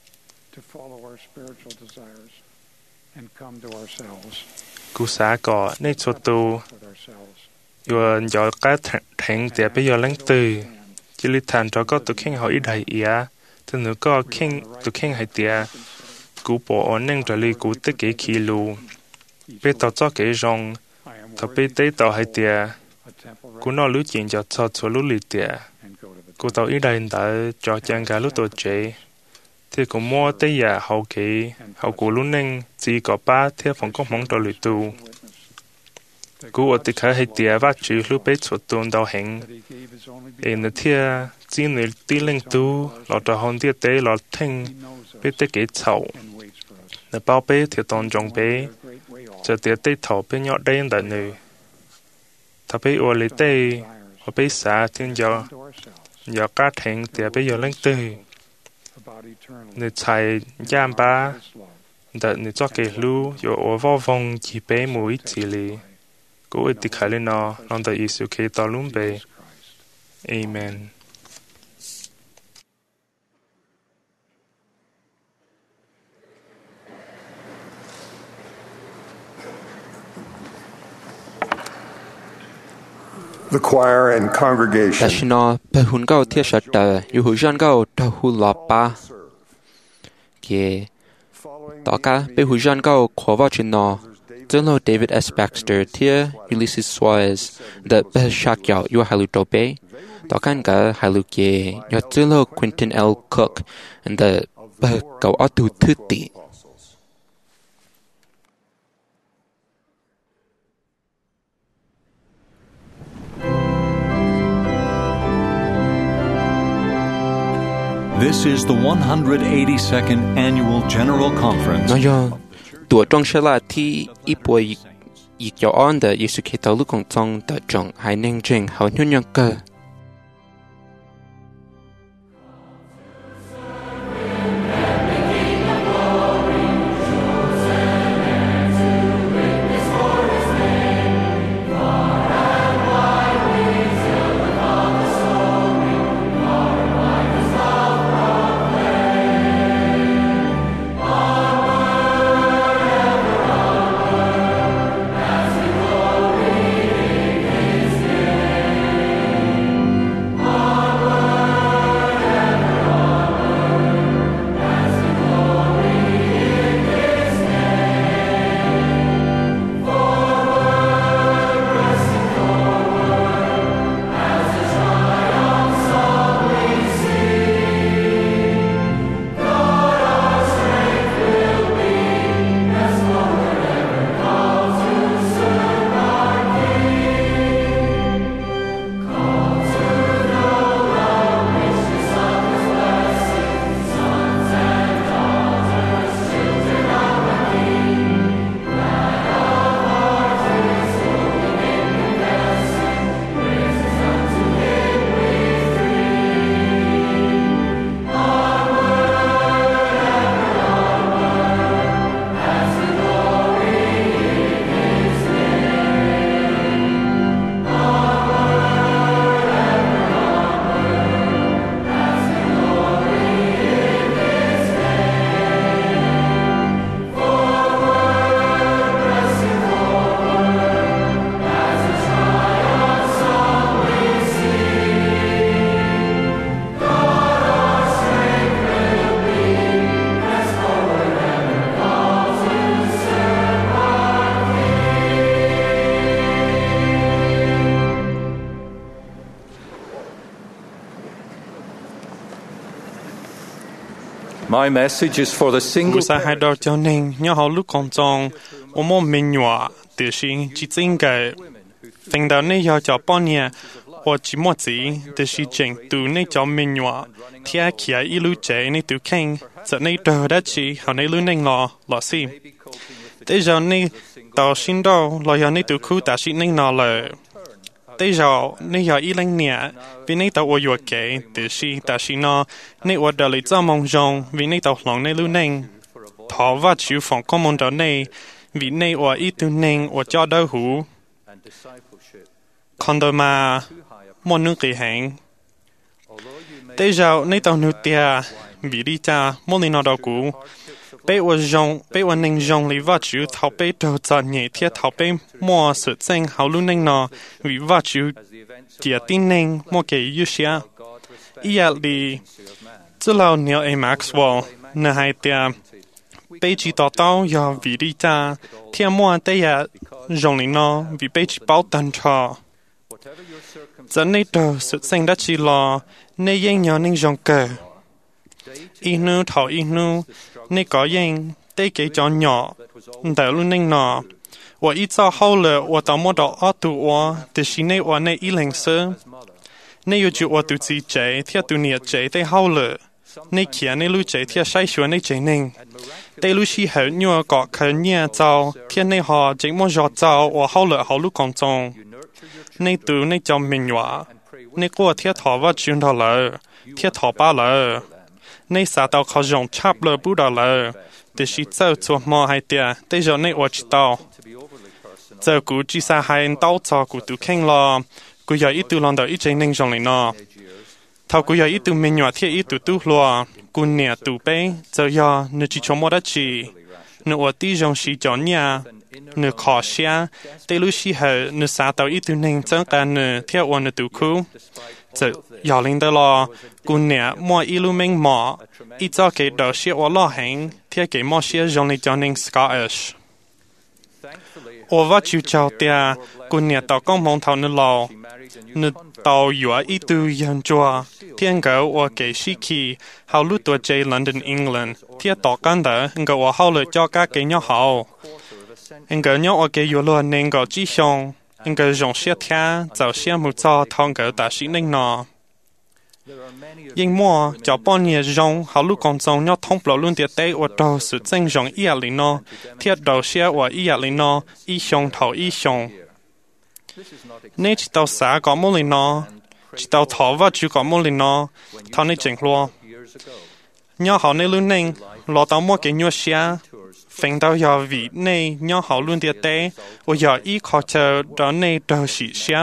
cú xã có nên cho tu rồi giờ cái thằng thì bây giờ lên từ chỉ lý thành cho có tụ khen hỏi đầy ý thì nữa có khen tụ khen hay tiệt cú bỏ ổn nên trở lại cú tích cái khí lù bây tao cho cái rong thọ bây tế tao hay tiệt cú nó lú chuyện cho cho cho lú lì tiệt cú tao ý đây đã cho chàng cả lú tổ chế thì cú mua tế nhà hậu kỳ hậu cú lú nên chỉ có ba theo phòng công mong cho lì tu cú ở tích khởi hay tiệt vắt chữ lú bây xuất tuôn đào hành em nói thiệt chỉ người tí lên tu lọt ra hòn tiệt tế lọt thanh biết tế cái chậu nó bao bê thì toàn trong bê cho tiệt tế thầu bê nhọt đây đại nữ thà bê ở lấy tế ở bê xả thiên giờ giờ cá thành tiệt bê giờ lên tư nữ chạy giam ba đại nữ cho cái lú giờ ở vô vòng chỉ bê mũi chỉ lì cố ít tích khởi lên nó lòng đại Giêsu Kitô luôn bê Amen. The choir and congregation Tashino behun gao tia shata yuhu jan gao tahu lapa ke taka behu jan gao khova chino Zelo David S. Baxter tia Ulysses Suarez the behashak yao yu halu tope takan ga halu ke yo Zelo Quentin L. Cook and the beh gao atu tuti. This is the one hundred eighty-second Annual General Conference. Nó do tuổi trong sẽ là thi ít buổi ít cho on the Giêsu Kitô lúc còn trong the trong hai nên trình hậu nhân nhân cơ. My message is for the single Musa hai đo cho nên nhớ họ lúc còn trong ô mô mình nhỏ từ xin chỉ chính cái tình đạo này do cho bao nhiêu ô chỉ một gì từ xin chỉnh từ này cho mình nhỏ thì kia ilu chế này từ khen giờ này đồ đã chỉ họ này luôn nên lo lo xí tới giờ này tao xin đâu lo giờ này từ khu ta xin nên lo là tới giờ này giờ ý lăng nhẹ vì này tao ở kể từ xin ta xin nó này ở đây lấy cho mong rong vì này tao lòng này luôn nên thọ và chịu phòng con mong đó này vì này ở ý từ nên ở cho đau hủ còn đôi mà một nước kỳ hàng tới giờ này tao nuôi tia vì đi cha một lần nào đó cũ bây ở rong bây ở nên rong lấy và chịu thảo bây đầu giờ nhẹ thiệt thảo bây mua sự danh hảo luôn nên nó vì và chịu chia tin nên mua cái yêu xia ý là đi chỉ là Neil A. Maxwell nè hai tia bây chỉ tao tao giờ vì đi cha thiệt mua tới giờ rong lấy nó vì bây chỉ bảo tận cho giờ này đầu sự danh đã chỉ lo nên yên nhớ nên rong cờ in nu thảo in nu nên có yên đây cái cho nhỏ để luôn nên nọ và ít sau hậu lệ và tao mua đồ ở tủ và để xin này và này ít lần sơ nên yêu chuộng tụ chỉ chế theo tụ nhiệt chế để hậu lệ nên kia nên lưu chế theo sai số nên chế nên để lưu sĩ hậu nhua có khởi nhẹ giàu theo nên họ chế mua giọt giàu và hậu lệ hậu lúc còn trong nên tụ nên cho mình hóa nên qua theo thọ và chuyên thọ lệ theo thọ ba lệ nên xã tàu khó dùng chắp lệ bút đào lệ để sĩ châu cho mò hai tia để giờ nên ở chỉ tàu giờ cú chỉ sa hai tàu cho cú tụ khen lo cú giờ ít tụ lần đầu ít chơi nên dùng lại nó thầu cú giờ ít tụ mình nhỏ thiết ít tụ tụ lo cú nè tụ bé giờ giờ nếu chỉ cho mò đất chỉ nếu ở tí dùng sĩ chọn nhà nếu khó xia để lúc sĩ hở nếu xã tàu ít tụ nên chẳng cả nếu theo ở nếu tụ khu giờ giờ lên đó lo cú nè mua ít lu mình mò ít cho cái đầu xia ở lo hành theo cái mò xia dùng lại cho nên Scottish ở vắt chịu chào tia cú nè tàu công mong thầu nên lo nếu tàu yếu ít tụ dân chùa thiên gấu ở cái sĩ kỳ hậu lúc tuổi chơi London England thiên tàu căn đó gấu ở hậu lệ cho các cái nhỏ hậu anh gấu nhỏ ở cái yếu luôn nên gấu chỉ xong anh gấu dùng xe thia giàu xe một cho thằng gấu ta sĩ nên nọ nhưng mua cho bao nhiêu dùng hậu lúc còn dùng nhỏ thông bảo luôn tiệt tế ở đầu sự danh dùng ý à linh nọ thiết đầu xe ở ý à linh nọ ý xong thầu ý xong nên chỉ tàu xã có một linh nọ chỉ tàu thọ và chỉ có một linh nọ thằng này chỉnh luôn nhỏ hậu này luôn nên lo tàu mua cái nhua xe phèn tàu giờ vị này nhỏ hậu luôn tiệt tế ở giờ ý khó chờ đó này đầu sĩ xe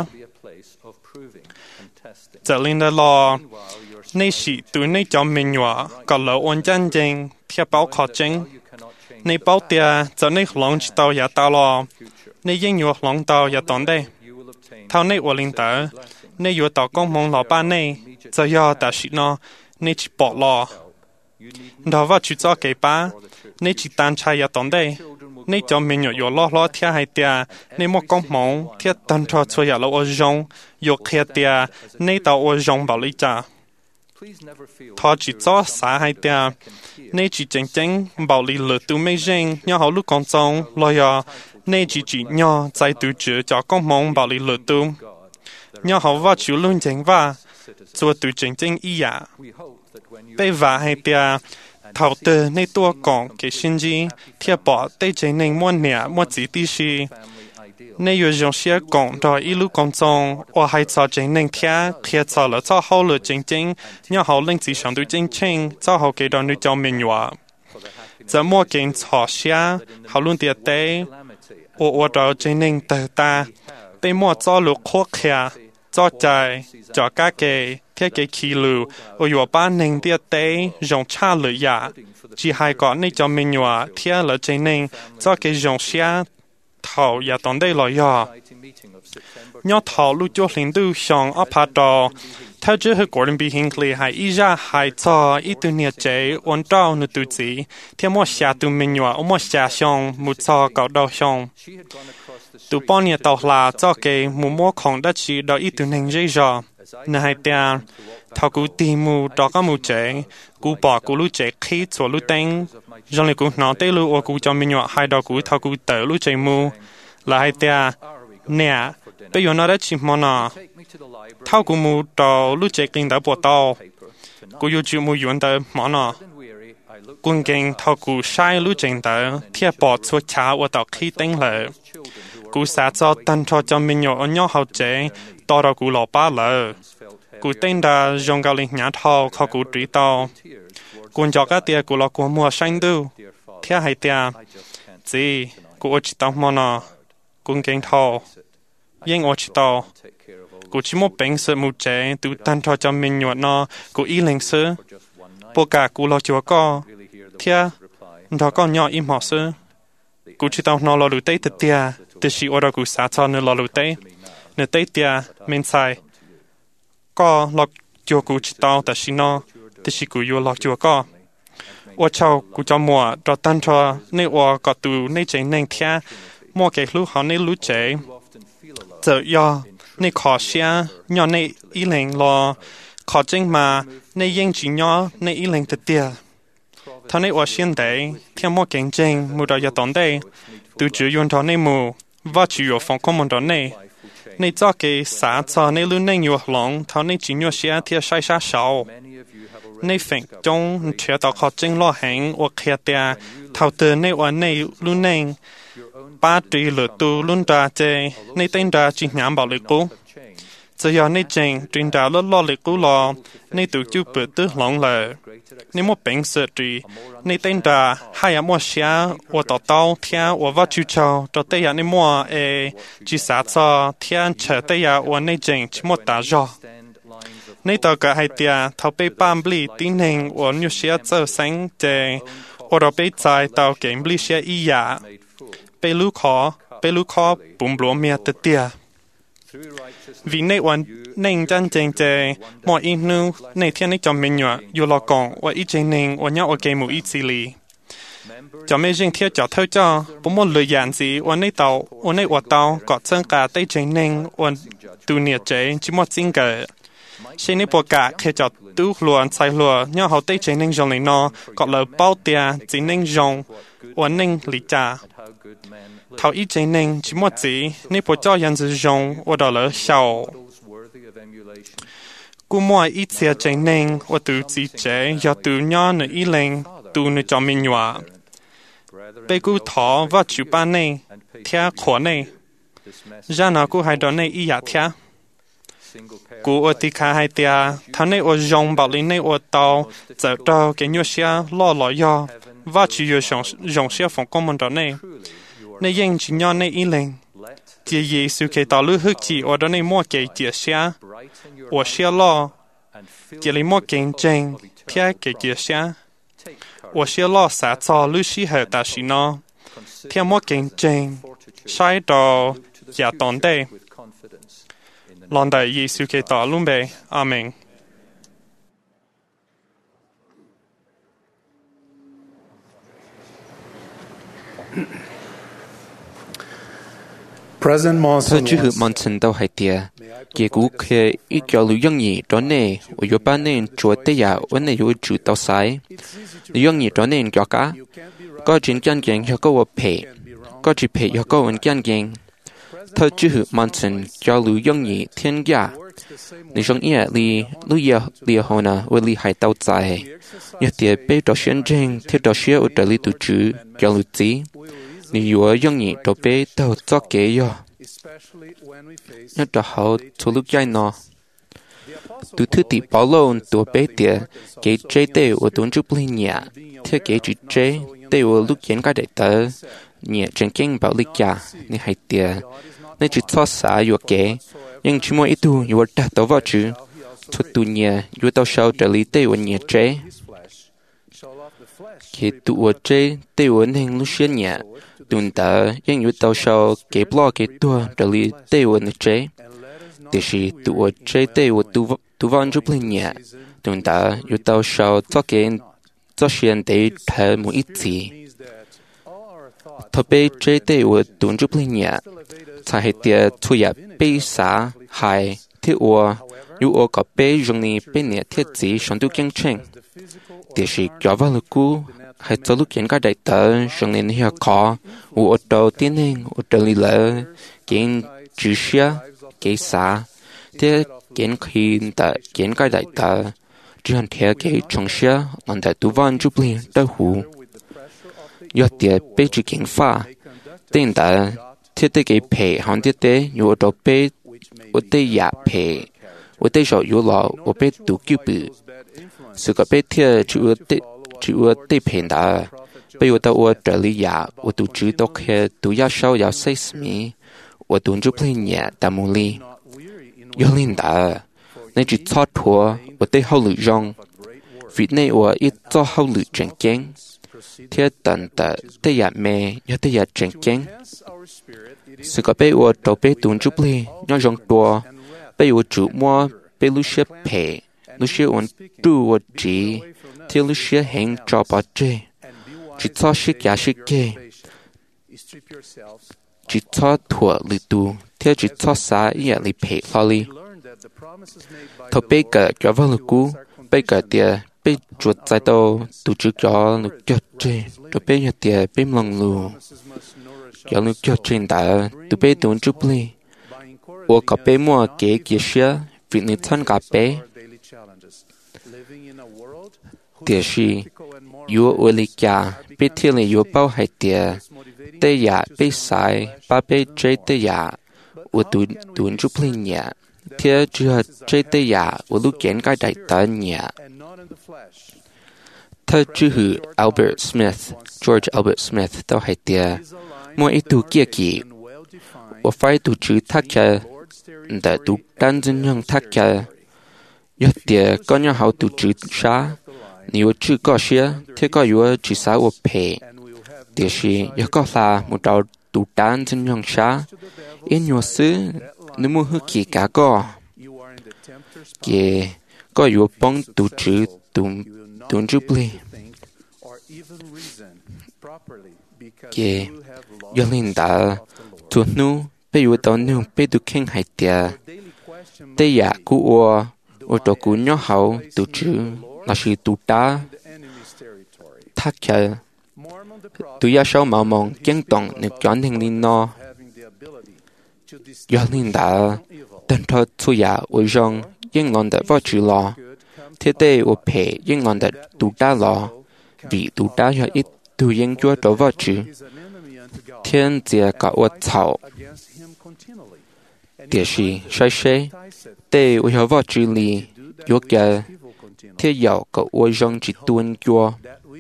giờ linh đã lo nay sĩ tụi nay cho mình nhỏ có lỡ ôn chân chân theo báo khó chân nay báo tia giờ nay lòng chỉ tàu giờ tàu lo nay yên nhỏ lòng tàu giờ tòn đây thao nay ở linh tờ nay yếu tàu công mong lọ ba nay giờ giờ ta sĩ nó nay chỉ bỏ lo đó vào chỉ cho cái ba nay chỉ tan chai giờ tòn đây nay cho mình nhỏ yếu lo lo theo hai tia nay một công mong theo tan cho cho giờ lo ở rong yếu kia tia nay tàu ở rong bảo lý cha thọ chỉ cho xã hai tia nay chỉ chính chính bảo lý lừa tu mấy riêng nhau họ lúc còn sống lo giờ nay chỉ chỉ nhau tại tu chữ cho công mong bảo lý lừa tu nhau họ vào chịu luôn chính và做tu chính chính ý à bây và hai tia thảo từ nay tua còn cái sinh gì thiệp bỏ tây chính nên mua nẻ mua chỉ tí gì nay yêu dùng xe còn đòi ít lúc còn trong ở hai cho chính nên thiệt thiệt cho là cho hậu lựa chính chính nhau hậu linh chỉ想对chính chính cho hậu cái đó nuôi cho mình hòa giờ mua kiện cho xe hậu luôn tiệt tế ở ở đó chính nên từ ta bây mua cho lục khó khăn cho chạy cho các cái thiết cái khí lưu ở yếu ba nên tiệt tế dùng cha lựa ya chỉ hai con này cho mình hòa thiệt là chính nên cho cái dùng xe thảo ya tòn đây là ya nhớ thảo lúc cho领导上阿帕到他只係 Gordon B. Hinckley 係依家係做一段日子按照你肚子天冇下到明話我冇下上冇做搞到上tu bao nhiêu tàu là cho cái mù muaของđất chỉ đó ít tuổi hình dễ dàng nè hai tia thao cú tìm mù đó có mù chế cú bỏ cú lú chế khí cho lú tên rồi lại cú nó tê lú ô cú cho mình nhọ hai đó cú thao cú tớ lú chế mù là hai tia nè bây giờ nó đã chìm mò nọ thao cú mù đó lú chế kinh đã bỏ tàu cú yêu chịu mù yuan tớ mò nọ quân kinh thao cú sai lú chế tớ thiệt bỏ cho chả ô tàu khí tên lợ cú xã cho tân cho cho mình nhọ ở nhỏ học chế tao đó cú lọ ba lợ cú tên đã dùng cao linh nhát thao khó cú trí tao quân cho các tia cú lọ cú mua xanh du thiệt hay tia gì cú ở chỉ tao mò nọ quân kinh thao yên ở chỉ tao cú chỉ một bệnh sự mù chế từ tân cho cho mình nhọ nó cú y linh sư bộ cả cú lọ chúa co thiệt đó con nhỏ im họ sư cú chỉ tao nó lọ lụt tây từ tia từ khi ở đó cú xã cho nó lọ lụt tây nè tây tia mình sai có lọ chúa cú chỉ tao từ khi nó từ khi cú yêu lọ chúa co ở châu cú cho mua cho tan cho nên ở có từ nên chế nên thia mua cái lúa họ nên lúa chế giờ do nên khó xia nhỏ nên ý lệnh lo khó chính mà nên yên chỉ nhỏ nên ý lệnh từ tia thằng này ở hiện đại theo mua kinh doanh mua đồ gia tồn đây từ chủ yếu cho nên mua và chủ yếu phong công món đó này nên cho cái xã cho nên luôn nên nhiều lòng thằng này chỉ nhiều xe theo sai sai sáu nên phèn trong theo tàu khó chính lo hàng hoặc kia tia thầu từ nên ở nên luôn nên ba tỷ lửa tu luôn ra chơi nên tên ra chỉ nhắm bảo lực cũ giờ giờ nên chèn truyền đạo lo lo lực cũ lo nên tự chịu bớt tư lòng lệ nên một bệnh sự trị nên tên ra hai nhà mua xe ở tàu tàu theo ở vào chịu chào cho tây nhà nên mua ê chỉ sát cho theo chờ tây nhà ở nên chèn chỉ một tá giò nên tàu cả hai tia thầu bị bám bì tin hình ở nhiều xe giờ sáng chè ở đó bị trái tàu kiếm bì xe y giả bị lũ khó bị lũ khó bùng bùa miệt tự tia vìในวันในจันเจงเจหมออินนูในเที่ยนในจอมเมียนอยู่รอกองว่าอีเจงนิงวันนี้โอเคมูอีซีลีจอมเมจิงเที่ยวจอดเท่าจ้าปุ่มเลยยันสีวันในเตาวันในวัดเตาก็เชิงกาได้เจงนิงวันตูเนียเจจิมอจิงเกอเช่นในปกาเคจอดตู้หลวนใส่หลวนเนี่ยเขาได้เจงนิงจงเลยนอก็เลยเป้าเตียจิงนิงจงวันนิงลิจ่าเท่าอีเจนิงจิมอจีนี่พวกเจ้ายันจะจงว่าดอลเช่ากูมัวอีเสียเจนิงว่าตูจีเจยาตูย้อนในอีเลงตูในจอมินยวาไปกูถอว่าจูปานในเทียขวในยานากูให้ดอนในอียาเทียกูอติคาให้เตียท่านในอจงบอกลินในอตอจะดอเกญยเสียล่อหล่อยอว่าจูยชงยงเสียฝงกมันดอนในในยังจิญญาในอีเลงเจียเยซูเคตอลุฮึกจีอดในมัวเกเจียเสียอวเสียล่อเจียลิมัวเกงเจงเพียเกเจียเสียอวเสียล่อสาจอลุชีเหตาชินอเทียมัวเกงเจงใช้ดอยาตอนเดลอนได้เยซูเคตอลุมเบอาเมน Thưa chú hữu mong xin đâu hay tiệt, kể cú khi ít cho lưu dân nhị đó nè, ở chỗ ban nên chúa tế giả vấn đề yêu chủ tao sai, lưu dân nhị đó nên cho cả, có chuyện chân kiện cho có vật phê, có chuyện phê cho có vấn chân kiện. Thưa chú hữu mong xin cho lưu dân nhị thiên giả, nếu trong ý li lưu giờ li hồ na với li hai tao dài, nhớ tiệt bé đó xuyên trên thiết đó xuyên ở đây tu chú cho lưu trí. Nếu ở dân nhị đó bé tao cho kế yo, nhớ đó họ cho lúc dài nó. Tu thứ tỷ bảo lôn tu bé tiệt kế chế tê ở tuần chụp lên nhà, theo kế chữ chế tê ở lúc diễn cái đại tờ nhà trên kinh bảo lịch cả nên hay tiệt nên chữ cho xã yo kế, nhưng chỉ mỗi ít tu yo đặt tao vào chữ, cho tu nhà yo tao sau trở lý tê ở nhà chế. Khi tu ở chế tê ở nên lúc xuyên nhà tuần ta nhưng như tao sau cái blog cái tua trở lý tê ở nơi chế thì khi tu ở chế tê ở tu tu văn chụp lên nhà tuần ta như tao sau cho cái cho xuyên để thấy một ít gì thọ bé chế tê ở tuần chụp lên nhà thay tiệt thu nhập bé xã hai thiết ở yu o có bé dùng ni bé nhẹ thiết chỉ sống tu kiên tranh để sĩ cho vào lực cú hay cho lúc kiến cái đại tờ dùng ni hiểu khó u ở đầu tiên nên ở đầu lì lỡ kiến chữ xia cái xã thế kiến khi ta kiến cái đại tờ chỉ hành theo cái trong xia làm đại tu văn chụp liền đau hù do tiệt bé chỉ kiến pha tên ta thiết tế cái phe hòn thiết tế yu ở đầu bé ở đây giả phe ở đây rồi yu lọ ở bé tu cứu bự sự cái bé thiệt chỉ ở đây chỉ ở đây phe đó bây giờ tao ở đây lý giả ở tu chữ đó khi tu giả sau giả say mi ở tu chụp lên nhà ta mua li yêu linh đó nên chỉ thoát thua ở đây hậu lự rong vì này ở ít cho hậu lự tranh kiến thiết tận tận đây giả mẹ nhớ đây giả tranh kiến sự cái bé ở đầu bé tu chụp lên nhớ rong tua bây giờ chủ mua bây lúc xưa phe lúc xưa ổn tu ở chỉ thì lúc xưa hẹn cho bà chơi chỉ cho sự cả sự kia chỉ cho thua lì tu thì chỉ cho xa ý lì phe lo li thầu bây giờ cho vào lực cú bây giờ tiệt bây chuột trái đầu tu chữ cho lực cho chơi rồi bây giờ tiệt bây lòng lù cho lực cho trên đã tu bây tu chụp li我个被莫给给些，为你参加被，但是有为了家被天里有包还的，对呀被晒，把被追的呀，我都都就不呢，天只要追的呀，我都见该带的呢。他只是 Albert Smith George Albert Smith 都还的，莫一度结记，我phải读书他个。đã tu đan dân nhân thắc kia, giờ tiệt có nhau hậu tu chữ sa, nếu chữ có xía, thế có yếu chữ sa ở phe, tiệt sĩ giờ có là một đầu tu đan dân nhân sa, yên nhiều xứ, nếu muốn hướng kỳ cả có, kì có yếu bông tu chữ tu tu chữ bli, kì giờ linh đã tu nu. bây giờ tao nương bây giờ khen hay tiệt, đây là cú ở ở chỗ cú nhỏ hậu tu chữ là sự tu đá, thắc chờ, tu gia sau mạo mộng kiến tổng được chọn thành linh no, do linh đã tên thọ thu giả ở trong những ngọn đất võ chữ lò, thế đây ở phe những ngọn đất tu đá lò, vì tu đá cho ít tu những chúa đó võ chữ, thiên địa cả ở thảo. Địa sĩ sai sai, để ở hiệu võ chữ lý, yếu cả thế giàu cả ở trong chỉ tuân chúa.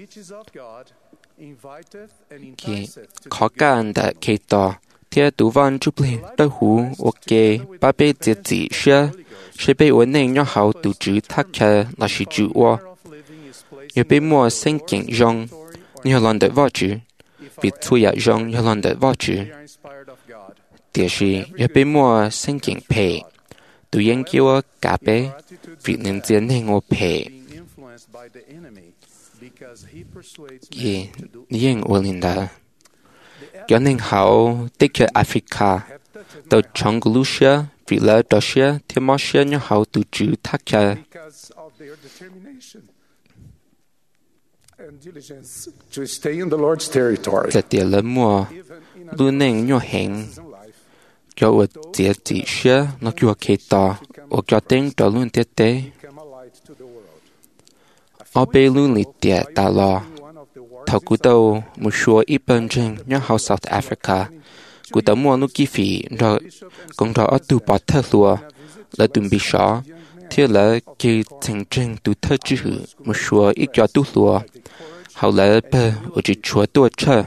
Khi khó khăn đã kể tỏ, thế tụ văn chụp lên đau hú, ok, ba bê diệt dị xe, sẽ bị ở nền nhỏ hậu tụ chữ thắc khe là sự chữ ua. Yếu bị mua sinh kiện rong, nhiều lần đợi võ chữ, vì thu giả rong nhiều lần đợi võ chữ. Địa sĩ yếu bị mua sinh kiện phe, tụ yên kêu cả bê, vì nên diễn hình ở phe. Ye, yên ở linh đà. Cho nên hậu tích cho Africa, tàu trong Glucia, vì lỡ đó xe, thì mô xe nhỏ hậu tụ chữ thắc khe. Là địa lỡ mua, lưu nên nhỏ hẹn, cho ở địa chỉ xe, nó cho kê tỏ, ở cho tên đó luôn tiết tế. Ở bê lưu lý địa ta lo, thảo cú đầu một số ít bên trên nhỏ hậu South Africa, cú đầu mua nụ kỳ phí, rồi cũng đó ở tù bỏ thơ lùa, là tùm bị xó, thế là kỳ thành trên tù thơ chữ hữu, một số ít cho tù lùa, hậu là bơ ở chỉ chúa tùa chơ.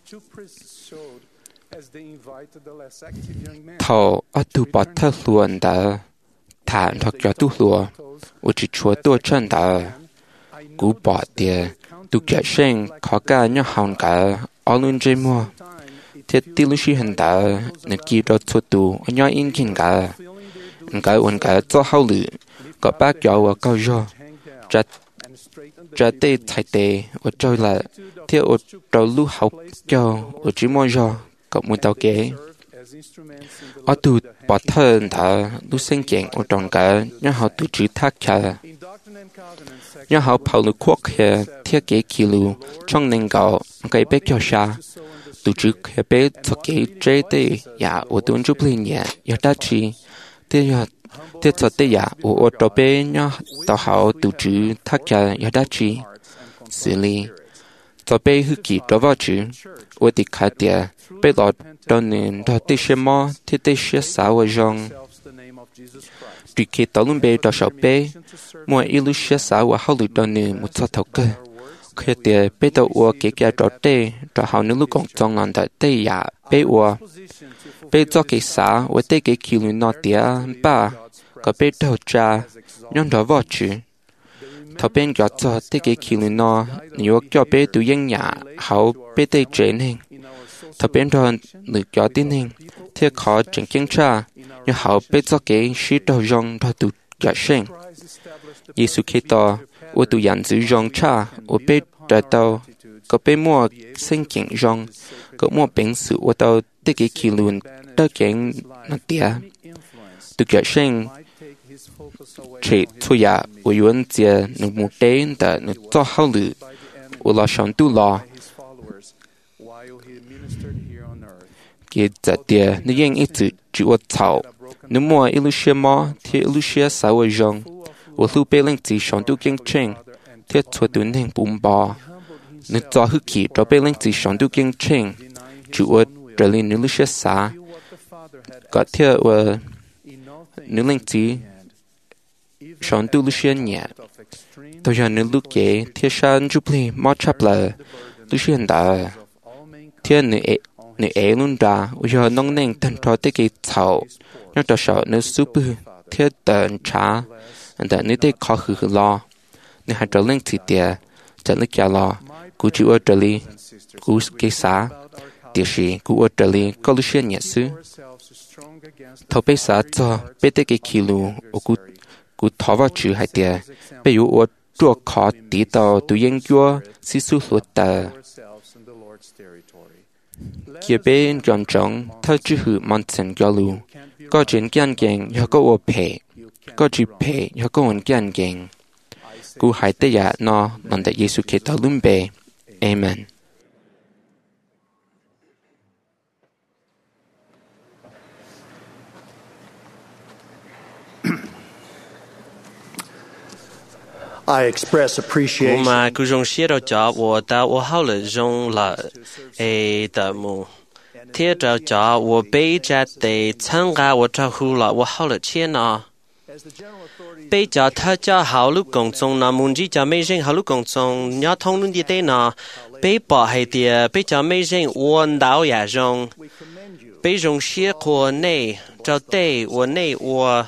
Thảo ở tù bỏ thơ lùa đã thả hoặc cho tù lùa, ở chỉ chúa tùa chân đã cú bỏ địa, tù kẻ sinh khó cả nhỏ hồng cả ở luôn dây mua. Thế tí lưu sĩ hình đã nè kỳ đó thua tù ở nhỏ in kinh cả. Cả ổn cả cho hậu lự, có bác giáo ở cao do. Trả tê thải tê ở trôi là thế ở trâu lưu học cho ở chỉ mô do có một tàu kế. ở tu bỏ thân thở lúc sinh kiện ở trong cả nhớ họ tu chữ thác cả nhớ họ phao lu quốc kia thiết kế kilo trong nền gạo cái bé cho sa tu chữ cái bé thực kế chế tê ya ở tuần chụp lên nhẹ ya đã chi thế ya thế cho tê ya ở ở trong bé nhớ tao họ tu chữ thác cả ya đã chi xử lý cho bé hư kỳ cho vào chữ ở đi khai tiệt bé lọt cho nên đó tê xem mò thế tê xem sao ở trong tuy khi tao luôn bé cho sáu bé mua ilu xem sao ở hậu lụt cho nên một số thầu cơ khi tiệt bé tao ở cái cái trò tê trò hậu nếu lúc còn trong lòng đợi tê ya bé ở bé cho cái sao ở tê cái kilo nọ tiệt ba có bé tao cha nhon đó vào chữ thọ bên cho cho tê cái kilo nọ nhiều cho bé tụi dân nhà hậu bé tê trên hình thọ bên đó nữ cho tin hình thế khó chỉnh kiểm tra nhưng hậu bé cho cái sĩ đầu rong đó tụi cả sinh Giêsu Kitô ở tụi dân giữ rong cha ở bé đời tàu có bé mua sinh kiện rong có mua bệnh sự ở tàu tê cái kilo đó kiện nó tiệt tụi cả sinh chỉ thôi ya ở yuan chia nó một đến đó nó cho hậu lử ở là sống tu lo cái giờ tiệt nóยังít chữ chữ ở thảo nếu mua ilu xe mò thì ilu xe sáu ở rong ở lu bê linh chỉ sống tu kinh trình thì cho tuấn hình bùm bò nó cho hư kỳ cho bê linh chỉ sống tu kinh trình chữ ở trở lên ilu xe sáu có thể ở nếu linh chỉ sống tu lu xe nhẹ tôi giờ nếu lúc kế thì sang chụp li mót chắp là lu xe đã thì nếu nếu ấy luôn ra giờ nông nền thành thọ tới cái thảo nó cho sợ nếu super thì tận trả and nếu tới khó khử lo nếu hai trở lên thì tiệt trở lên kia lo cú chịu ở trở li cú cái xã tiệt sĩ cú ở trở li có lu xe nhẹ xứ thọ bây xã cho bây tới cái kilo ở cú cú thọ vào chữ hai tiệt bây giờ ở chỗ khó tí tàu tụi dân chúa xí xu luật tờ kia bên trong trong thơ chữ hữu mong chân giao lưu có chuyện kiên kiện và có ổ phê có chữ phê và có ổn kiên kiện cú hãy tế giả nó bằng đại Giêsu Kitô luôn bề Amen. I express appreciation. 我嘛，古种写到家，我到我好了用了诶的么？贴着家，我背着的参加我招呼了，我好了钱呢。背着他家好路公众那门子家没人好路公众，伢通论的的呢，背包还的背着没人弯道也用，背用写过内，找对我内我。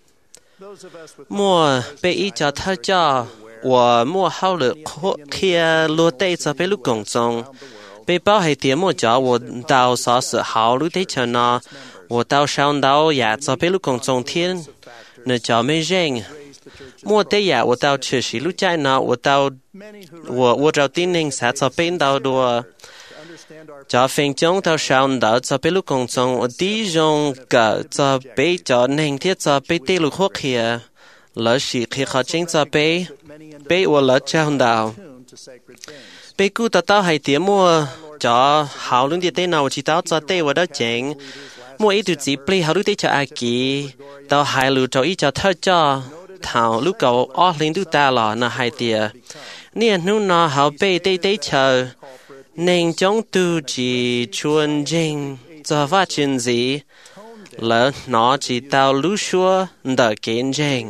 莫被一家他家，我莫好了贴落地在被路公众，被包还点莫家我到啥时好路得成呢？我到上到也在被路公众天，那叫没人。莫得呀，我到确实路在呢，我到我我找丁宁啥在边到多。cho phèn chống tao sao đó cho bé lúc công trong ở đi trong cả cho bé cho nên thiết cho bé tê lúc hốt kia lỡ sĩ khi họ chính cho bé bé ở lỡ trao đào bé cứ tao tao hay tiếng mua cho hào luôn đi tê nào chỉ tao cho tê vào đó chén mua ít được gì plei hào lúc tê cho ai kì tao hay lúc cho ít cho thơ cho thảo lúc cầu ở lên tu ta là na hay tiệt nên nu nó hào bé tê tê chờ nên trong tu chỉ chuyên trình cho phát triển gì là nó chỉ tạo lưu xua đỡ kiến trình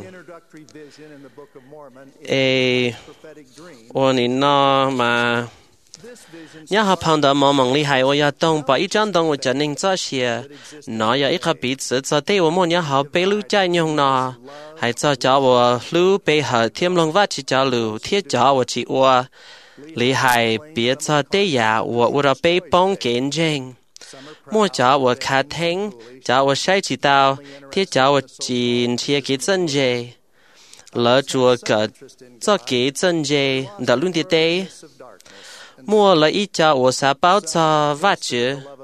ê ồ nên nó mà nhớ học hàng đó mà mong lý hay ồ ya đông bà ít trang đông ồ cho nên cho xìa nó ya ít hợp biệt sự cho tế ồ mong nhớ học bê lưu chạy nhung nó hay cho cho ồ lưu bê hợp thêm lòng phát chỉ cho lưu thiết cho ồ chỉ ồ lý hai biết cho tế giả và và bị bong kiến trình mua cho và khá thính cho và sai chỉ tao thiết cho và chín chia cái chân dê lỡ chùa cả cho cái chân dê đã luôn tiệt tế mua là ít cho và sa báo cho vắt chứ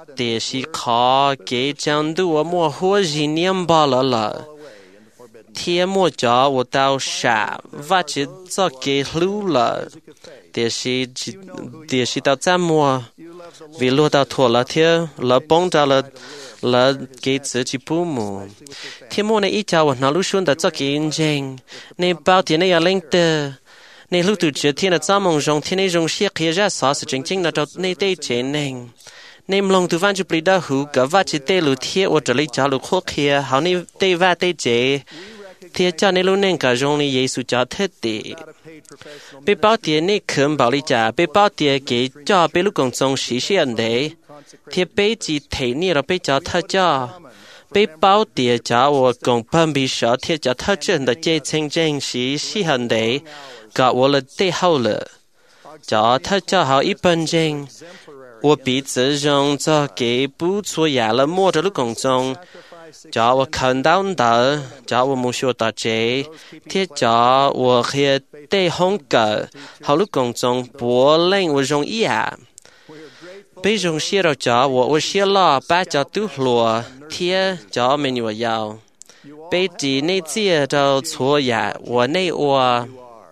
để sĩ khó kế chẳng đủ mua hoa gì niệm bao lỡ lỡ thiên mua cho của tao xả và chỉ cho kế lưu lỡ để sĩ để sĩ tao chăm mua vì luôn tao thua lỡ thiên lỡ bông ra lỡ lỡ kế chữ chỉ bù mù thiên mua này ít cháu nó lúc xuống đã cho kế injeng nên bao tiền này ở lên tờ nên lúc từ trước thiên là cho mong rong thiên này rong xe kia ra xóa sự chính chính là cho nên tê chế nên nên lòng từ văn chụp đi đã hữu cả và chỉ tê lù thiên ở trở lại cho lù khó kia họ nên tê va tê chế thiên cho nên lúc nên cả rong này Giêsu cho thế tệ bị bao tiền này khẩn bảo lý trả bị bao tiền kế cho bị lúc công trong sĩ sĩ anh đấy thiên bị chỉ thấy này là bị cho thơ cho bị bao tiền cho我共分别说天cho thơ chân的这清正sĩ sĩ anh đấy cả我了最后了叫他叫好一本正我鼻子用这给不出牙了摸着了公中叫我看到的叫我没学到这贴叫我和对红个好了公中不令我容易啊被容些了叫我我写了把叫都落贴叫没有要被地内接着错牙我内我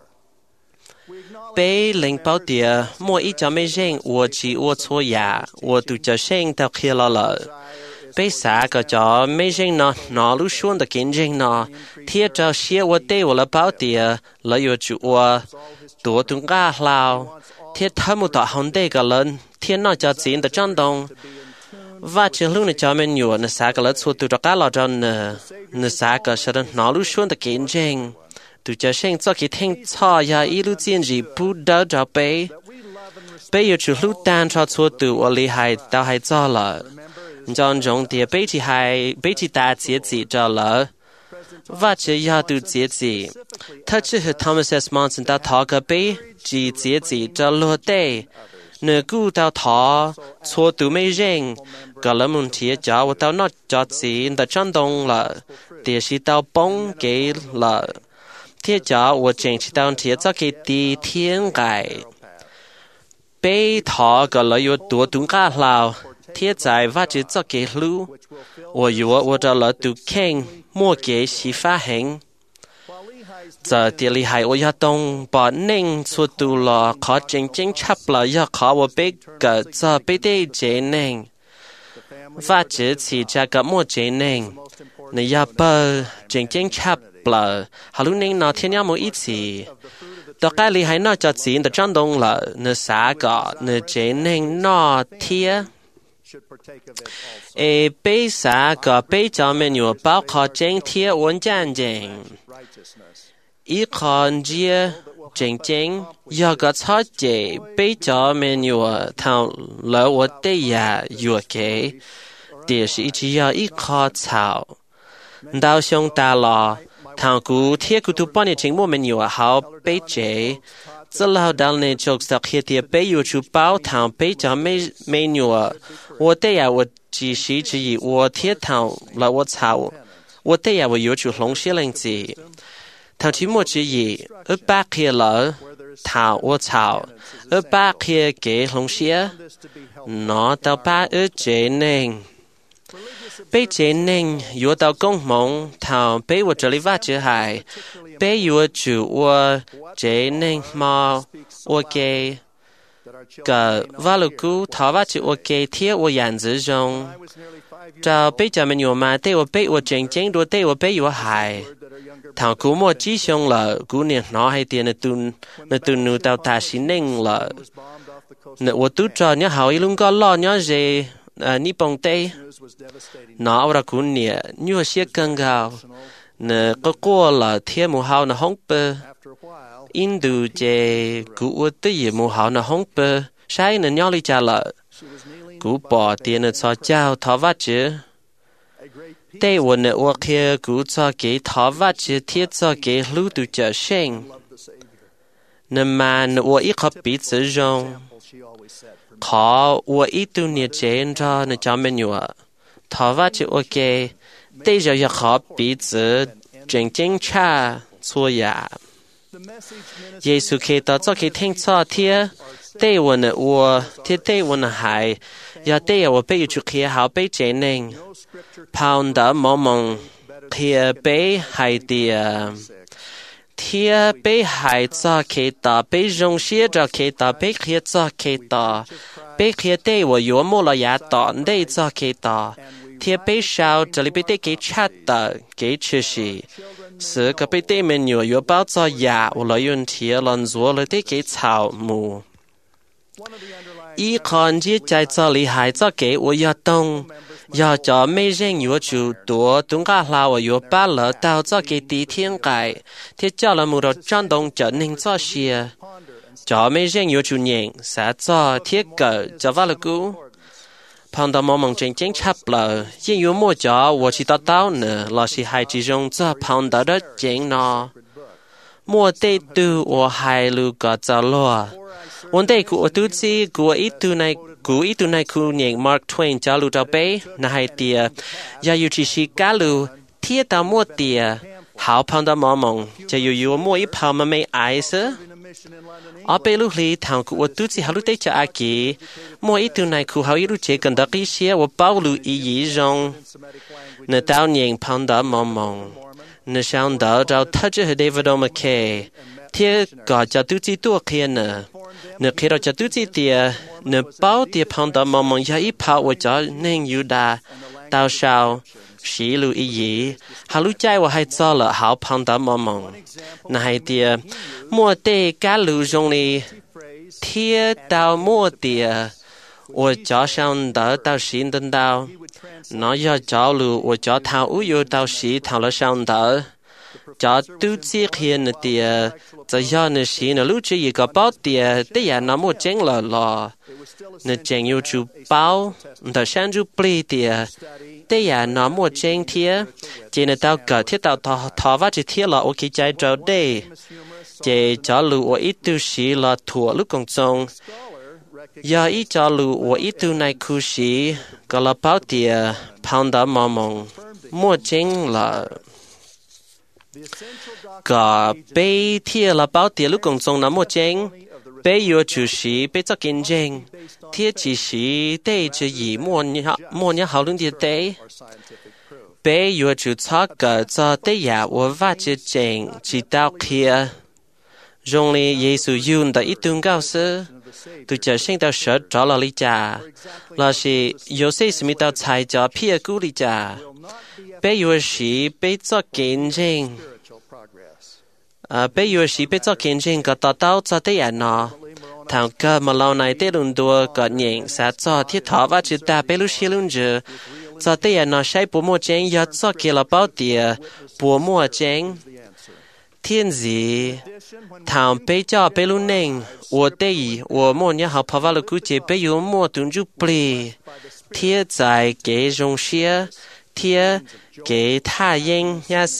被领包点，莫一家没人，我只我错呀，我都叫声到去了了。被啥个叫没人呢？哪路说的跟人呢？贴着写我对我了包点，了有主我多东家老，贴他们到红的个人，贴那叫钱的震动。và chỉ lúc này cho mình nhiều, nó sao cái là số từ đó cả là cho nó, nó sao cái sẽ là nó lúc xuống được kiến trình. Từ cho sinh cho cái thanh cho ya ý lúc diễn gì bù đỡ cho bé bé yêu chú lúc tan cho số từ ở lý hai tao hai cho là trong trong thì bé chỉ hai bé chỉ ta chế chỉ cho là và chỉ ya từ chế chỉ他只是 Thomas S. Monson 到他个bé chỉ chế chỉ cho lúa tê nửa cú tao thọ số từ mấy riêng cái là muốn chia cho và tao nói cho chỉ tại trong đông là để chỉ tao bông cái là贴着我正是当贴着给的天改，被他个了有多东家老，贴在挖着这给路，我有我这了都看莫给洗发行，这点厉害我要懂把宁出度了，考正正差了要考我被个这被的这宁，挖着起这个莫这宁，你要不正正差。bờ, hà lúc này nó thiên nhau một ít gì, đó cái lý hay nó cho chuyện đó trong đông là nó xả gọ, nó chế nên nó thiên, ê bây xả gọ bây cho mình nhiều bao khó tranh thiên ổn chân tranh, ý còn chia tranh tranh, do cái thoát chế bây cho mình nhiều thằng lỡ ở đây ya nhiều cái, để sĩ chỉ ya ý khó chào, đào xong ta lo thằng cú thiết cú tu bao nhiêu chính mua mình nhiều hảo bế chế, giờ lao đào này chọc sạc hiện tiệp bế yêu chú bao thằng bế cho mấy mấy nhiều, tôi đây à tôi chỉ sĩ chỉ tôi thiết thằng là tôi chào, tôi đây à tôi yêu chú long xí lên gì, thằng chỉ mua chỉ ở ba kia là thằng tôi chào, ở ba kia cái long xí, nó tao ba ở chế nên. Bây chế nên yếu tao công mong thảo bây ở这里挖着海bây yếu chủ ở chế nên mà ok cái挖了股thảo挖着ok thiết ở样子中找bây giờ mình yếu mà đây ở bây ở chân chân đua đây ở bây ở hải thảo cú một chỉ xong là cú niệm nó hay tiền là tu là tu nu tao ta xin nên là nè ở tu cho nhá hảo luôn có lo nhá gì ni bông tây nó ra cũng nhẹ như xe cân gạo nè có qua là thiên mù hào là hông bơ in du chế cú tới gì mù hào là hông bơ sai nè nhau đi trả lại cú bỏ tiền nè cho cháu thọ vắt chứ đây vừa nè ở kia cú cho cái thọ vắt chứ thiết cho cái lưu tu trở sinh nè mà nè ở ít hợp bị sử dụng khó ở ít tu nhiệt chế cho nè cho mình nhiều thọ vắt chứ ok đây giờ giờ khó bị sử chân chân cha xua ya Giêsu khi đó cho cái thanh cho thiên tây quân ở ua thiết tây quân ở hải giờ tây ở bây giờ kia hảo bây chế nên pound đã mò mong kia bây hải địa thiên bây hải cho kia ta bây rong xia cho kia ta bây kia cho kia ta bây kia tây ở yếu mô là giá tọn đây cho kia ta thiên bây sao cho lý bây tây cái chat ta cái chữ gì sự cái bây tây mình nhiều yếu bao cho giá ở lại用thiên lần rồi lại tây cái草木一看见在这里还在给我要动，要叫每人有主多，东家拉我有把了到这给地天改，贴叫了木头转动就能做些，叫每人有主人，啥做贴个就完了个。碰到某某真正差不了，也有么叫我去到到呢，老是还只用这碰到的真呢，莫得对我还路个走路。วันเด็กกูตุจีกูอีตูในกูอีตูในคูเนี่ย Mark Twain จาลูดาเป้นายเตียยาอยู่ที่ชิกาลูเทียตามัวเตียหาวพันดามอมงจะอยู่อยู่มัวอีพามาไม่ไอซ์อาเปลูลีทางกูตุจีฮาลูเตจะอากีมัวอีตูในคูฮาวอีรูเจกันดักอีเชียว่าเป้าลูอียีจงเนต้าเนี่ยพันดามอมงเนช่างดาวเราทัชเดวิดอมาเคเทียก็จะตุจีตัวเคียนเนเนคิดเราจะตุจีเตียเนเป้าเตียพังดามองมองยาอีพาว่าจะเน่งยูดาดาวชาวสีลูอียีฮาลูใจว่าให้เจ้าละหาวพังดามองมองนายเตียมัวเตกาลูจงลีเทียดาวมัวเตียว่าจะช่างดาวดาวสีดันดาวน้อยจะเจ้าลูว่าจะทาวอุยดาวสีทาวละช่างดาวจะตุจีเขียนเตียจะย้อนสีนลูกจีก็เป้าเตียแต่ยาน้ำมันเจงละละนเจงอยู่จูเป้าแต่ฉันจูปลีเตียแต่ยาน้ำมันเจงเทียเจนดาวเกิดที่ดาวทอทอว่าจะเทียละโอเคใจเราได้เจจะรู้ว่าอีตุสีละถั่วลูกกงจงยาอีจะรู้ว่าอีตุในคูสีก็ละเป้าเตียพันดามองมองมัวเจงละก็ไปเที่ยวละเป้าเที่ยวลูกกงจงน้ำมัวเจงไปอยู่จุสีไปจักกินเจงเที่ยวจีสีได้จะยีมัวเนี่ยมัวเนี่ย好lun的ได้ไปอยู่จุชักก็จะได้อยากว่าว่าจะเจงจิตเอาเคียรงเลยเยซูยืนแต่อีตุงเก้าซื้อตัวจะเช่นตัวเสด็จเราลิจ่าเราสิโยเซสมิตัวชายจะเพียกุลิจ่าไปอยู่สีไปจักกินเจงอ่าไปอยู่สีไปจักกินเจงก็ต่อเต้าจะได้ยานอทางก็มาเล่าในเต้ลุนตัวก็ยิงสาจอที่ถอว่าจิตตาไปลุชิลุนเจอจะได้ยานอใช้ปัวมัวเจงยอดจักกินละเป้าเตียปัวมัวเจง天子ทางไปจ่อไปลุนเอง我对我莫年好跑完了估计ไป有莫蹲住不哩贴在给容些贴给太阴呀生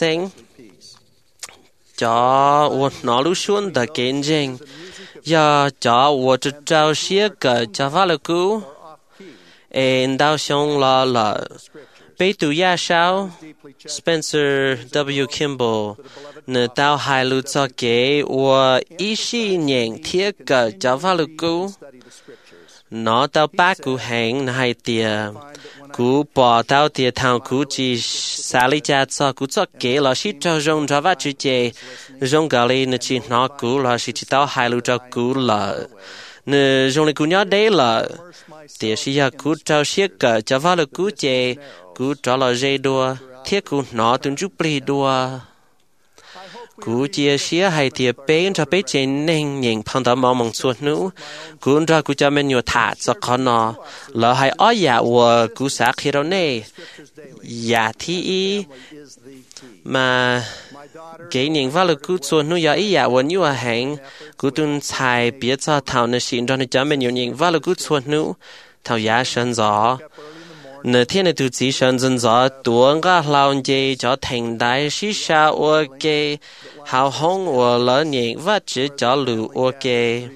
cho 我拿路顺的见证，要叫我这招些个叫法了古，哎，到上了了，被读亚少 Spencer W. Kimball， 那到海路做给我一十年贴个叫法了古，拿到八股行那还点。cú bỏ tao tiệt thằng cú chỉ xả lý cha cho cú cho kế là chỉ cho rong cho vắt chữ chê rong gà lên nó chỉ nó cú là chỉ chỉ tao hai lú cho cú là nè rong này cú nhớ đấy là tiệt chỉ là cú cho xiết cả cho vắt là cú chê cú cho là dây đua thiết cú nó tuân chút bì đua cú chia sẻ hay tiệt bên cho bên trên nên nhìn phong đó mong mong suốt nữa cú ra cú cho mình nhiều thả cho con nó lỡ hay ở nhà của cú xã khi đó nè nhà thi mà cái nhìn vào là cú suốt nữa giờ ý nhà của nhiều hàng cú tuân xài biết cho thảo nó xin cho nó cho mình nhiều nhìn vào là cú suốt nữa thảo giá sơn gió nửa thiên này tu chỉ sơn dân gió tuồng các lao dây cho thành đại sĩ sa ok hào hông của lỡ nhện và chỉ cho lũ ok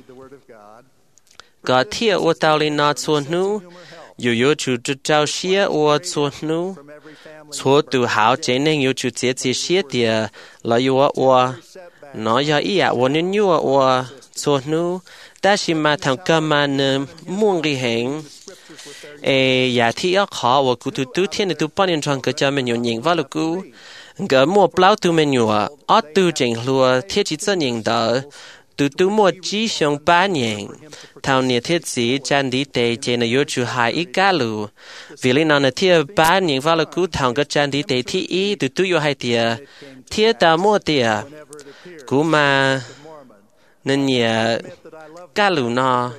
có thiệt của tao lên nó xuân nu dù dù chủ trừ trao xía của xuân nu chúa tự hào chế nên dù chủ chế chế xía tìa là dù của nó giờ ý ạ của nên như của xuân nu ta chỉ mà thằng cơ mà nè muôn cái hình ê giả thi ác khó và cụ tu tu thiên tu bao nhiêu trong cái cho mình nhiều nhìn vào lúc cũ cái mua bao tu mình nhiều ở tu trình lúa thiết chỉ cho nhìn đỡ tu tu mua chỉ xong ba nhìn thằng này thiết chỉ chân đi tê trên là yếu chủ hai ít cá lù vì lý nào là thiết ba nhìn vào lúc cũ thằng cái chân đi tê thi ý tu tu yếu hai tia thiết ta mua tia cú mà nên nhẹ cá lù nó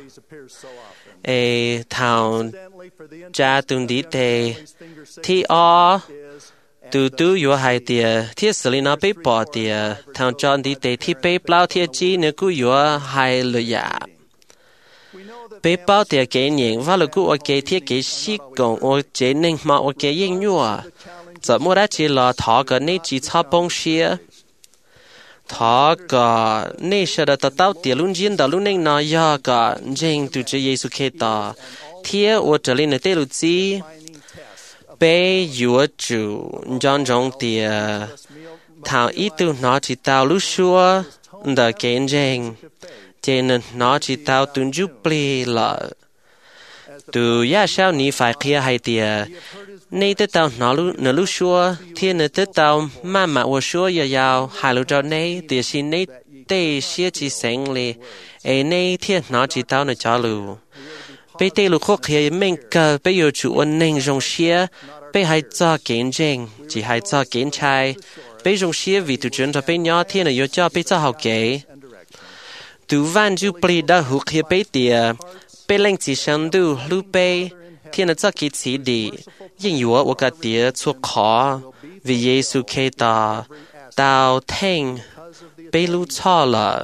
ê thằng cha tuần đi tê thi o tu tu yếu hai tia thiết xử lý nó bị bỏ tia thằng John đi tê thi bị bao thiết chi nữa cú yếu hai lười dạ bị bao tia cái nhìn và lúc cú ở cái thiết cái sĩ công ở chế nên mà ở cái yên nhua giờ mua đã chỉ là thọ cái này chỉ cho bông xia thọ cái này sẽ là tao tiền luôn chiến đó luôn nên nó ya cái chính tu chỉ Giêsu Kitô thiết ở这里呢对路子被有主张中的thằng ít tu nó chỉ tao lúc xưa đã kiến trình cho nên nó chỉ tao tuân giúp bì là từ ya sao ni phải kia hay tiề nay tới tao nó lúc nó lúc xưa thiên nó tới tao mà mà ở xưa ya yao hai lúc trâu nay tiề xin nay tây xia chỉ sáng lì ấy nay thiên nó chỉ tao nó cho lù bây tây lúc khác kia mình cơ bây giờ chủ ân nên trong xia bây hai cho kiến trình chỉ hai cho kiến trai bây trong xia vì tụi chúng ta bây nhỏ thiên là yếu cho bây cho học kế tu van ju pli da hu khia pe tia pe leng chi shan du lu pe thiên là cho ki chi di yin yu wo ka tia chu kho vì Giêsu Kitô tao thanh pe lu cho la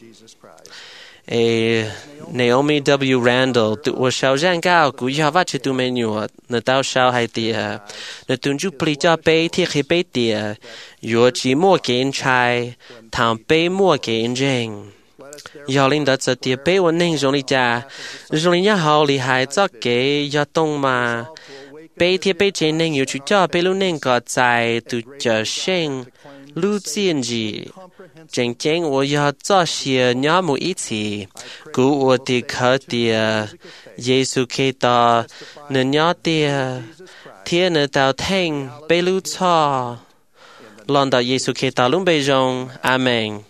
ê Naomi W. Randall tu wo shao zhang gao gu ya va chi tu men yu na tao shao hai tia na tun ju pli cha pe thi khi pe tia yu chi mo kiến trai thang pe mo kiến jing要领导这点被我能容易家，容易也好厉害，这给要懂嘛？被贴被真能有去教被路能个在度着生路见记，真正我要这些鸟木一起，故我的可的耶稣基督能鸟的天能到听被路错，让到耶稣基督龙被容，阿门。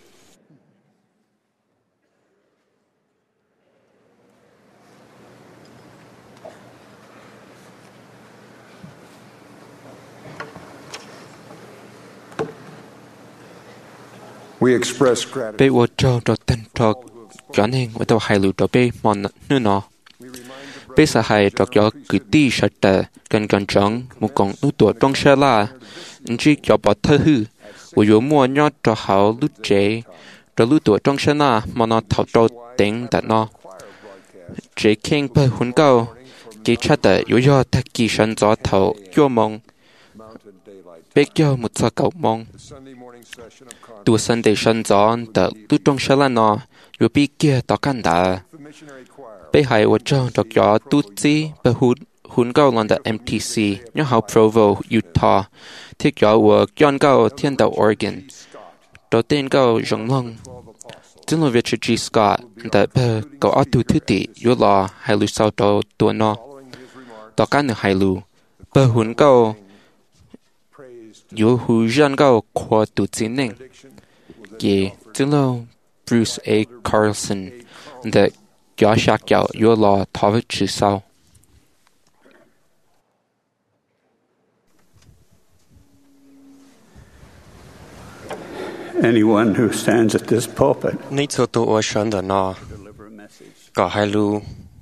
被我找着等着感恩我都还留着被忙nữa nó被xã hội cho cho cứ tí sát tờ gần gần trống một con nút tuổi trong xe la chỉ cho bỏ thơ hư我有mua nhớ cho hảo lúc chế cho lúc tuổi trong xe na mà nó thảo cho tiếng đặt nó chế khen bờ huấn cao cái chất tờ有要他kỳ sinh gió thảo cho mong biết cho một số cầu mong tu Sunday sân gió tờ tu trong xe la nó rồi bị kia tao căn đã bây hai ở trong cho cho tu chi bờ hút huấn cao lần tờ em tê xê nhớ học Provo Utah thiết cho ở John cao thiên đạo Oregon đầu tiên cao rộng long chính là Richard G. Scott tờ bờ cầu ở tu thứ tỷ yếu lo hai lưu sau đầu tu nó tao căn được hai lưu bờ huấn cao yếu hú John cao qua tu chính nên ye chính là Bruce A. Carlson tờ cho xác giáo yếu lo thọ vật chữ sau. Anyone who stands at this pulpit Ní cho tu ở sân đó nó có hai lu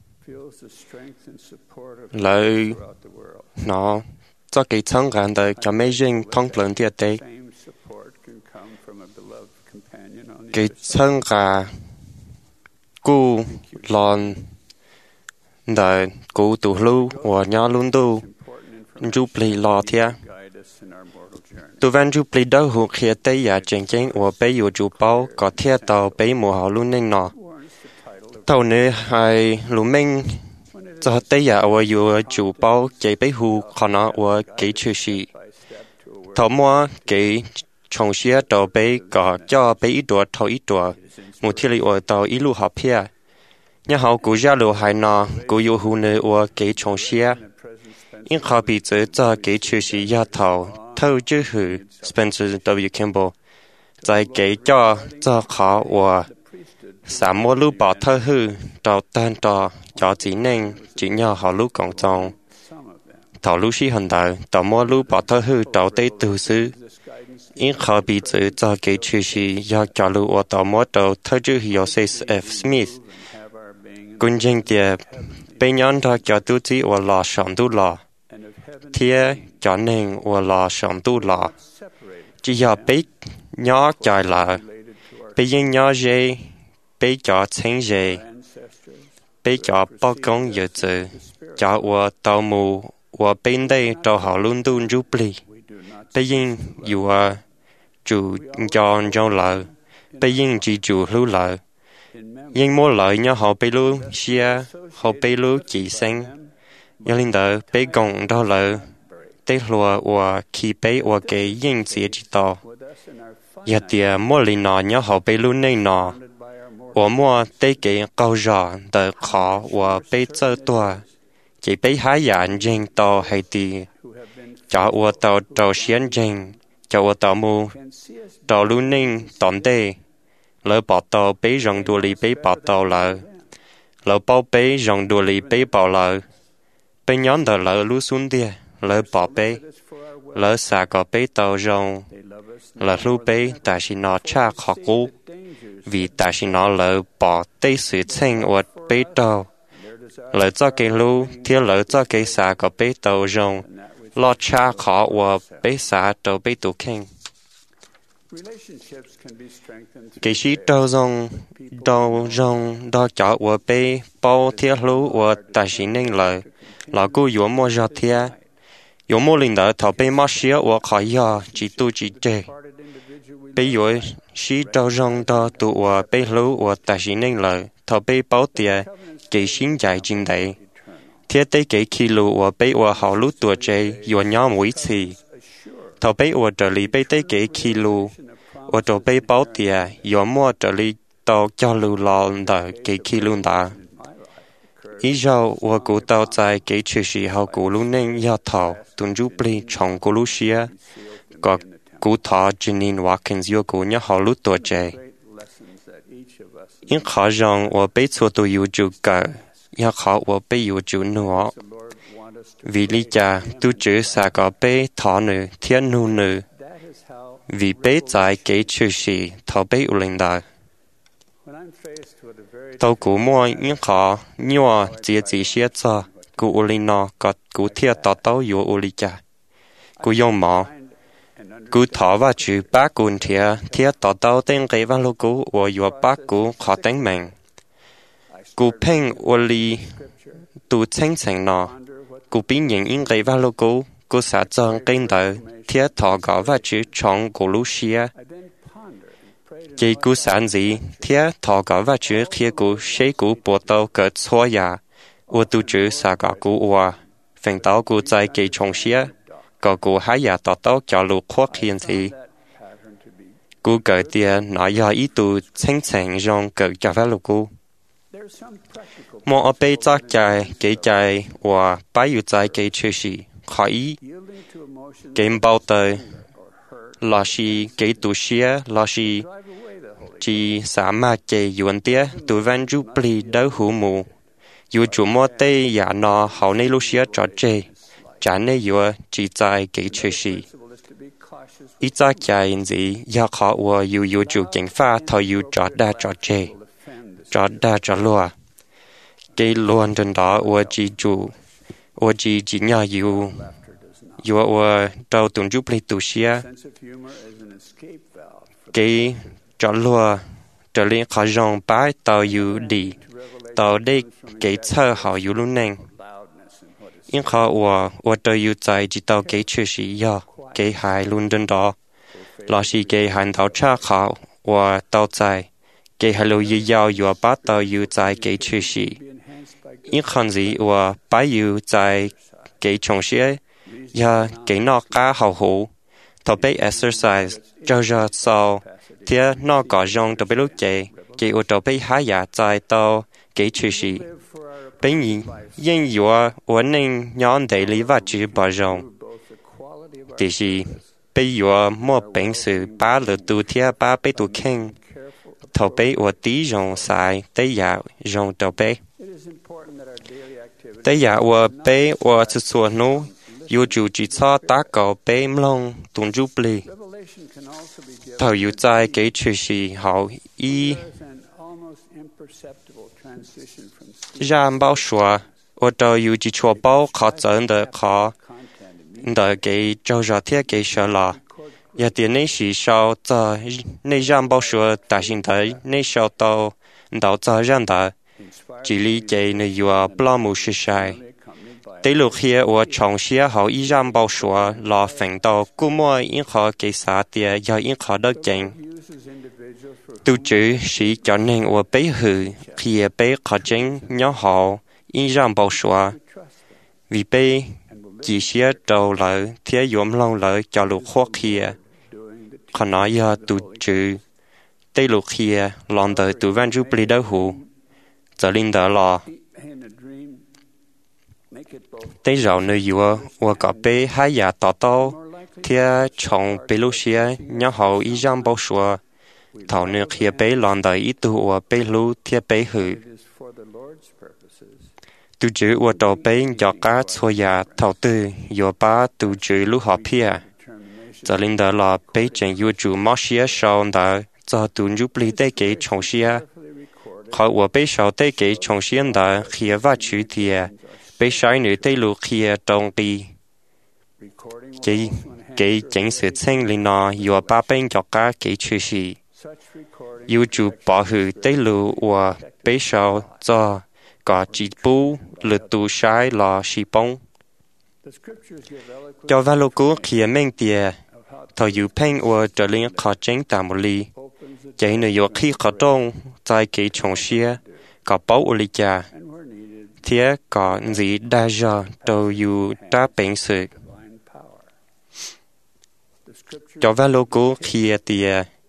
lời nó cho cái thân gần đời cho mấy riêng thông luận tiệt đấy cái thân cả cú lon đời cú tu lu và nhà luôn tu giúp lì lò thia tu văn giúp lì đâu hụt khi tây giả chèn chèn và bây giờ chú bao có thia tàu bây mùa họ luôn nên nọ tàu nữa hay lu minh cho tây giả và giờ chú bao cái bây hụ khó nó và cái chữ sĩ thầu mua cái trong xe tàu bây có cho bây ít đùa thầu ít đùa một thiên lý ở tàu ít lu học pia nhà hậu cụ gia lộ hai nọ cụ yêu hù nữ của kế trong xe in khó bị giữ cho kế chữ sĩ gia thầu thâu chữ hữu Spencer W. Kimball tại kế cho cho khó của xã mua lưu bỏ thơ hư đầu tên trò cho chỉ nên chỉ nhờ họ lưu cộng trọng thảo lưu sĩ hành đạo tàu mua lưu bỏ thơ hư đầu tây từ xứ in khó bị giữ cho kế chữ sĩ gia cho lưu của tàu mua đầu thơ chữ Joseph F. Smith quân dân tiệp bây nhón ra cho tu trí của lò sống tu lò thế cho nên của lò sống tu lò chỉ giờ bây nhỏ chạy lại bây giờ nhỏ dễ bây giờ chính dễ bây giờ bao công dự trữ cho của tàu mù của bên đây cho họ luôn luôn giúp lý bây giờ dù chủ cho cho lợi bây giờ chỉ chủ lưu lợi nhưng mỗi lợi nhau họ bây lưu xia họ bây lưu chỉ sinh nhưng linh đỡ bây gồng đó lợi tế lùa của khi bây của cái yên chỉ chỉ to giờ thì mỗi lần nào nhau họ bây lưu này nọ của mua tế cái câu rõ đỡ khó của bây giờ tua chỉ bây hai dạng danh to hay thì cho của tàu tàu xiên danh cho của tàu mù tàu lưu ninh tóm đề lỡ bỏ tàu bế rong đùa lì bế bỏ tàu lỡ lỡ bao bế rong đùa lì bế bỏ lỡ bế nhón đờ lỡ lú xuống đia lỡ bỏ bế lỡ xả có bế tàu rong lỡ lú bế ta chỉ nó cha khó cú vì ta chỉ nó lỡ bỏ tây sự thanh ở bế tàu lỡ cho cái lú thiết lỡ cho cái xả có bế tàu rong lo cha khó ở bế xả tàu bế tụ khen cái sĩ đầu dòng đầu dòng đó cho của bé bao thiết lũ của tài chính nên lợi là cô yếu mua ra thiết yếu mua linh đỡ thọ bé mất xía của khỏi giờ chỉ tu chỉ chơi bé yếu sĩ đầu dòng đó tụ của bé lũ của tài chính nên lợi thọ bé bao tiền cái sinh dài trình đấy thiết tế cái khi lũ của bé của họ lũ tuổi chơi yếu nhau mũi xì thọ bé của trợ lý bé tế cái khi lũ我做背包的，要么这里到交流了的给去路的。以后我估到在给出时候咕噜能要头，蹲住不离从咕噜些，个估他今年 Watkins 有估要好路多些。因好让我背错都有就个，要好我背有就挪。vì lý cha tu chữ xa có bế thọ nữ thiên nu nữ vì bế tại kế chữ sĩ thọ bế u linh đạo tàu cú mua những khó nhua chỉ chỉ xế cho cú u linh nó có cú thiệt tỏ tàu yếu u lý cha cú dùng mỏ cú thọ và chữ bác cú thiệt thiệt tỏ tàu tên kế văn lô cú và yếu bác cú khó tính mình cú phênh u lý tu chính chính nó cú biến những những cái vào lô cú cú xã trong kinh tế thiết thọ gõ và chữ trong cổ lũ xia chỉ cú sản gì thiết thọ gõ và chữ kia cú xây cú bộ tàu cỡ xóa ya u tu chữ xã gõ cú ua phần tàu cú tại kỳ trong xia có cú hai ya tàu tàu cho lũ khoác hiện gì cú cỡ tiền nói ya ý tu chính chính trong cỡ cho vào lô cú một ở bên trái trái cái trái và bây giờ trái cái chữ sĩ khỏi cái bao tờ là sĩ cái tu sĩ là sĩ chỉ sám mà cái yuan tiết tu văn chú bì đỡ hữu mù dù chủ mua tây giả nó hậu này lúc sĩ cho chơi trả này dù chỉ trái cái chữ sĩ ít trái cái gì giờ khó và dù dù chủ cảnh pha thôi dù cho đa cho chơi cho đa cho lúa cái luôn trên đó và chỉ chủ và chỉ chỉ nhà yêu yêu và đầu tuần giúp lấy tu sửa cái cho lúa trở lên khó dùng bãi tàu yêu đi tàu đây cái车好yêu luôn nè nhưng khó và và tàu yêu tại chỉ tàu cái chuyện gì ya cái hai luôn trên đó là chỉ cái hành tàu cha khó và tàu tại cái hai lối yêu yêu yêu bắt tàu yêu tại cái chuyện gì những con gì và bây giờ tại cái trong xe, ya cái nó cá hậu hữu, tập bé exercise, cho ra sau, thì nó có dùng tập bé lúc chạy, cái ô tập bé hai ya tại tàu 给出是，本人因有我能让地里物质包容，但是被有莫本事把了度贴把被度坑，头被我敌用晒得要用到被，得要我被我是所努。有主只操打狗被龙动住不离，头有在给出时候一然包说，我都有只错包考真的考，的给周热天给说了，也点那时候在那然包说，但是的那时候到到在人的，只理给那有不老母是谁。第六天我从小后依然保说，老分到古末银行给啥的要银行的钱。杜主是叫人我背后，也被考证然后依然保说，vì被chỉ sẽ đầu lại thế yếm lòng lại cho lục khó kia, khả năng ya tu chữ, tây lục kia lòng đời tu văn chú bì đau hù, giờ linh đỡ lo. Tây rau nơi yếu, và cả bé hai nhà tỏ tao, thế trong bé lúc xưa nhà hậu ý rằng bảo sủa, thảo nơi kia bé lòng đời ít tu và bé lúc thế bé hư. Tu chữ và đầu bé cho cá xua nhà thảo tư, yếu ba tu chữ lúc họ phía. Giờ linh đỡ là bé chân yếu chủ mắc xía sau đỡ, giờ tu giúp lý tế kế trong xía. Họ và bé sau tế kế trong xía đỡ khi vắt chữ thìa. Bé sai nữ tây lục kia trong kỳ cái cái chính sự thanh linh nó yếu ba bên cho cả cái chữ sĩ yếu chủ bảo hữu tây lục và bé sau cho có chỉ bù lượt tu sai là sĩ bông cho vào lúc cũ kia mình tiề thọ yếu pen và trở lên khó tránh tạm một ly cái nữ yếu khi khó đông tại cái trong xia có bảo ở lý cha thế có gì đa giờ đâuอยู่đa bệnh sự cho vào lúc cũ kia thì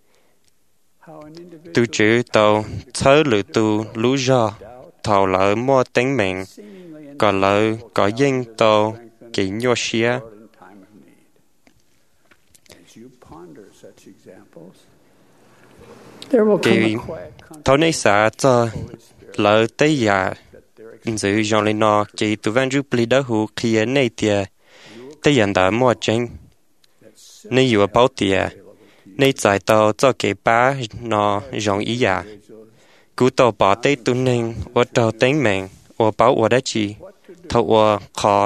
tu chữ tàu thở lử tu lú giờ thầu lỡ mua tính mệnh có lỡ có danh tàu kỹ nhô xía kỹ thầu này xã cho lỡ tới nhà giữ dòng lên nó chỉ tu văn giúp lý đỡ hữu khi này tiề tới hiện tại mua tranh nàyอยู่bảo tiề này giải tàu cho cái ba nó dòng ý giả cú tàu bỏ tới tu nên ở tàu tính mình ở bảo ở đó chỉ thầu ở khó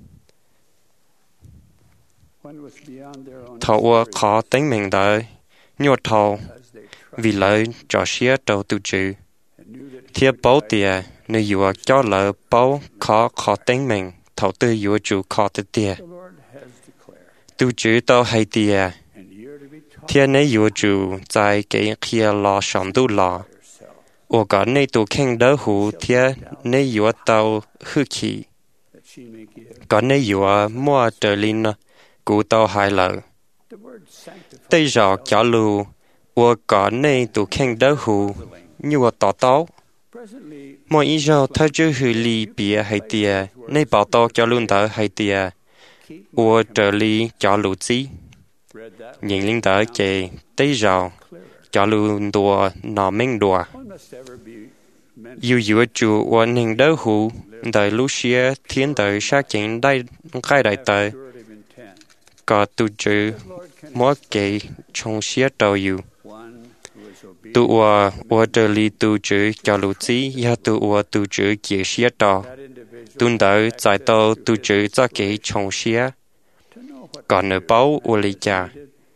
thầu ở khó tính mình đợi nhột thầu vì lợi cho xía tàu tu chữ thiệp bảo tiề nếuอยู่cho lỡ bảo khó khó tính mình thầu tưอยู่chủ khó tư tiề tu chữ tàu hay tiề thiên nếuอยู่chủ在cái kia lo sống tu lo ở cái này tu khen đỡ hữu thiên nếuอยู่tàu hư khí cái nếuอยู่mua trở lên cụ tàu hay lỡ tây rõ cho lưu ở cái này tu khen đỡ hữu như tàu tàu mọi ý giờ thay cho hư li bia hay tiề nay bảo to cho luôn đỡ hay tiề của trợ lý cho lũ gì nhìn linh đỡ kề tây rào cho luôn đùa nọ minh đùa yêu yêu chủ của ninh đỡ hữu đời lũ xía thiên đời sát chính đại khai đại đời có tu chữ mỗi kề trong xía đầu yêu tu ở ở trợ lý tu chữ cho lũ gì ya tu ở tu chữ kia xía đó tuần đầu giải tàu tu chữ cho cái trong xía còn ở bao ở lý cha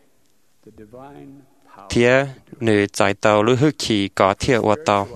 thế nữ giải tàu lũ hức khí có thiệt ở tàu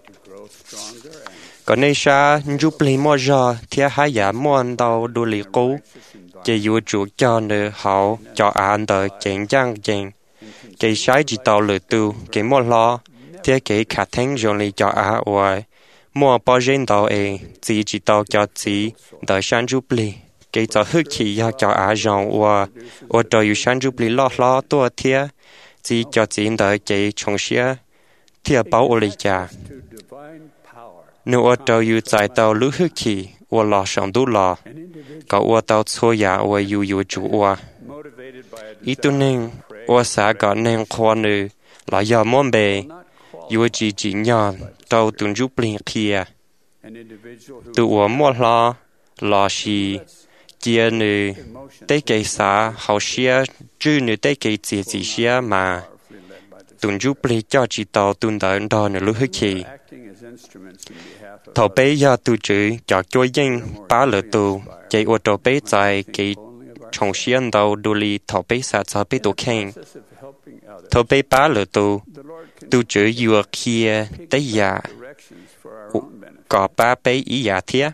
còn nay sa giúp lý mua giờ thế hai giá mua tàu đu lý cũ chỉ yêu chủ cho nữ hậu cho ăn đời chén giang chén cái sai chỉ tàu lửa tu cái mua lo thế cái khả năng dùng lý cho à ở mua bao nhiêu tàu ấy chỉ chỉ tàu cho chỉ đợi sáng giúp lý cái cho hức khí ya cho à dùng ở ở đợi yêu sáng giúp lý lo lo tua thế chỉ cho chỉ đợi cái trong xe thế bảo ở lý cha nếu ở đâu yêu tại tàu lũ hư kỳ và lò sống đủ lò có ở tàu xua giả và yêu yêu chủ ở ý tôi nên ở xã có nên khoa nữ là do môn bề yêu chỉ chỉ nhon tàu tuần giúp linh kia từ ở mua lo lo xì chia nữ tế cây xã hậu xia chữ nữ tế cây chỉ chỉ xia mà tuần giúp linh cho chỉ tàu tuần đợi đo nữ lũ hư kỳ thầu bé do tu chữ cho cho dân ba lỡ tu chạy ô tô bé tại cái trong xiên đầu đu li thầu bé sát sát bé tu khen thầu bé ba lỡ tu tu chữ vừa kia tới già có ba bé ý giả thiết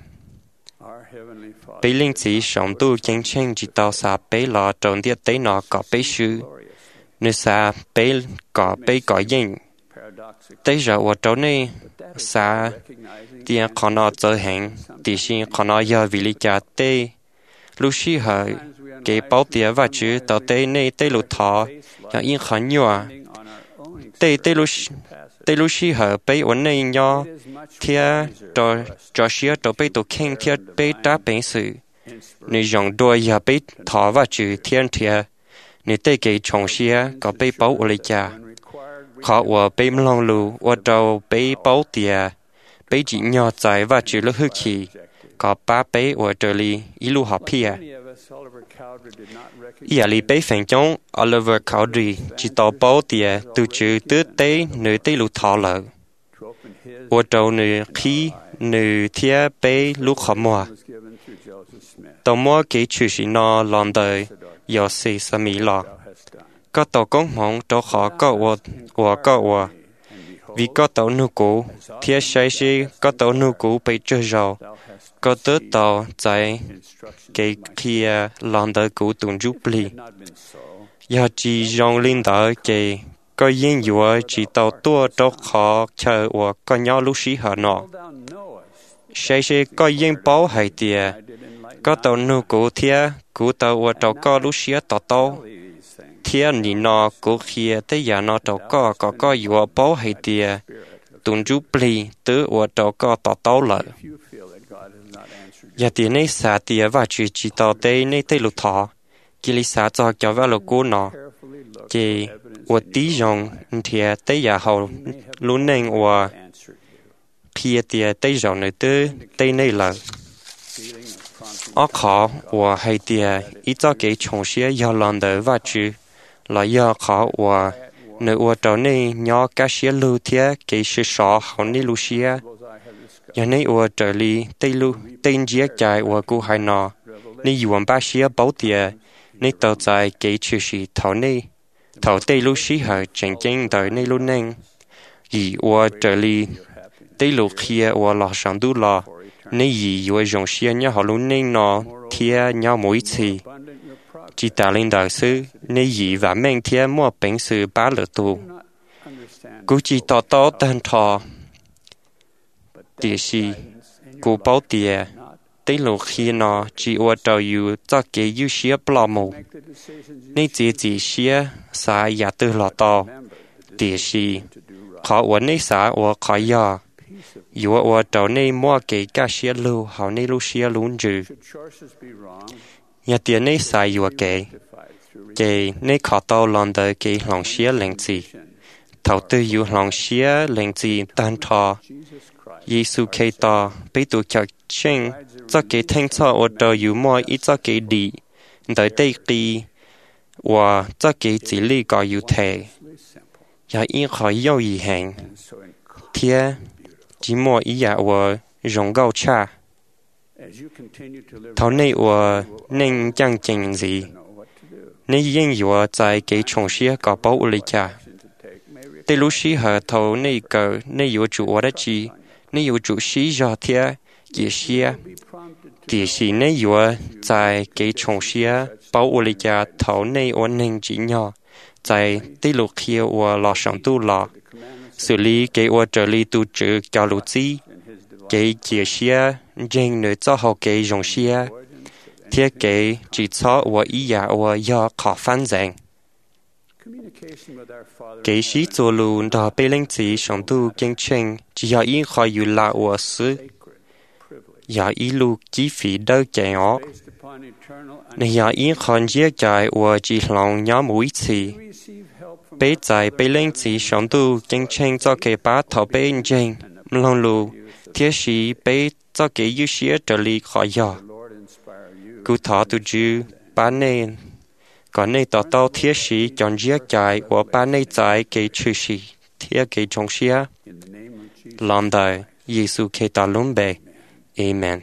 bé linh chỉ sống tu chân chân chỉ tao xa bé lọ trộn tiết tới nó có bé sư nơi xa bé có bé có dân tới giờ ở chỗ này xa tiền khó nó trở hành thì xin khó nó giờ vì lý trả tê lúc xí hở cái bảo tiền và chữ tàu tê này tê lụt thọ yang yên khó nhỏ tê tê lúc tê lúc xí hở bây ổn này nhỏ thia cho cho xía cho bây tổ khen thia bây đã bệnh sự nếu dùng đôi giờ bây thọ và chữ thiên thia nếu tê cái chồng xía có bây bảo ở lý trả khó ở bên lòng lù ở đầu bên bảo tiền bên chỉ nhỏ dài và chỉ lúc hư kỳ có ba bên ở đây li ilu học pia ý là bên phần trong Oliver Cowdery chỉ tàu bảo tiền từ chữ từ tế nơi tế lục thọ lợ ở đầu nơi khi nơi thia bên lục khó mua tàu mua cái chữ gì nó làm đời giờ xì sa mi lọ có tàu công mong cho họ có ở ở có ở vì có tàu nu cũ thiết sai si có tàu nu cũ bị chơi rồi có tớ tàu tại cái kia làm đời cũ tuần giúp li giờ chỉ dùng linh đạo cái có yên dùa chỉ tàu tua cho họ chờ ở có nhau lúc xí họ nọ sai si có yên bảo hay tiền có tàu nu cũ thiết cũ tàu ở tàu có lúc xí tàu tàu thiên ni nó cố kia tới giờ nó đâu có có có vừa bảo hay tiền tuần chú pli tứ ở đâu có tao tao lợ giờ tiền này xả tiền và chỉ chỉ tao tới này tới lục thọ chỉ lý xả cho cho vào lục cố nó chỉ ở tí dòng thì tới giờ hậu luôn nên ở kia tiền tới giờ này tới tới này là ở khó ở hay tiền ít cho cái trồng xe giờ làm đời và chỉ là do khó và nơi ở chỗ này nhỏ cá xía lưu thiết cái sự sợ họ ní lưu xía giờ này ở chỗ li tây lưu tây giếc chạy và cô hai nọ ní dùng ba xía bảo tiền ní tàu chạy cái sự sự thảo ní thảo tây lưu xí hở chân chân đời ní lưu neng vì ở chỗ li tây lưu kia ở lò sáng đủ lò ní gì ở dùng xía nhá họ lưu neng nọ thiết nhau mỗi次chỉ ta lên đạo sư nên gì và men thiên mua bệnh sự ba lửa tù cú chỉ tỏ tỏ tên thọ địa sĩ cú bảo địa tới lúc khi nó chỉ ở đầu yêu cho cái yêu xía bò mù nên chỉ chỉ xía xã nhà tư lọ to địa sĩ họ ở nơi xã ở khó ya yêu ở đầu nơi mua cái cá xía lưu họ nơi lưu xía luôn chứ nhà tiền này xài yêu cái cái này khó tao làm đời cái lòng xía lệnh gì thầu tư yêu lòng xía lệnh gì tan thọ Giêsu Kitô bị tụ chặt chân cho cái thanh thọ ở đầu yêu mọi ít cho cái đi đời tây kỳ và cho cái chỉ lý có yêu thể và yên khỏi yêu ý hành thế chỉ mọi ý giả và rong gạo cha thảo này ở nên chẳng chừng gì nên yên ở tại cái trồng xía có bảo lý cha tới lúc xí hở thảo này cờ này ở chủ ở đó chi này ở chủ xí do thế chỉ xía thì xí này ở tại cái trồng xía bảo lý cha thảo này ở nên chỉ nhỏ tại tới lúc kia ở lò sống tu lò xử lý cái ở trợ lý tu chữ cho lũ chi cái chia sẻ trên nơi cho họ cái dùng sẻ thiết kế chỉ cho và ý giả và do khó phán rằng Kế sĩ做路到被领子上都经清，只要因可有拉我事，要一路几费都见我。你要因看接在我只lòng nhớ mỗi次，被在被领子上都经清做给把头被认真，lòng路贴士被做给有些这里可要，cụ thọ tu chú ba nên còn này tỏ tao thiết sĩ chọn giết chạy của ba này tại cái chữ sĩ thiết cái trong xia làm đại Giêsu khi ta luôn bề Amen.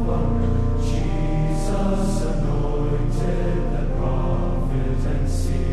Jesus anointed the prophet and seer.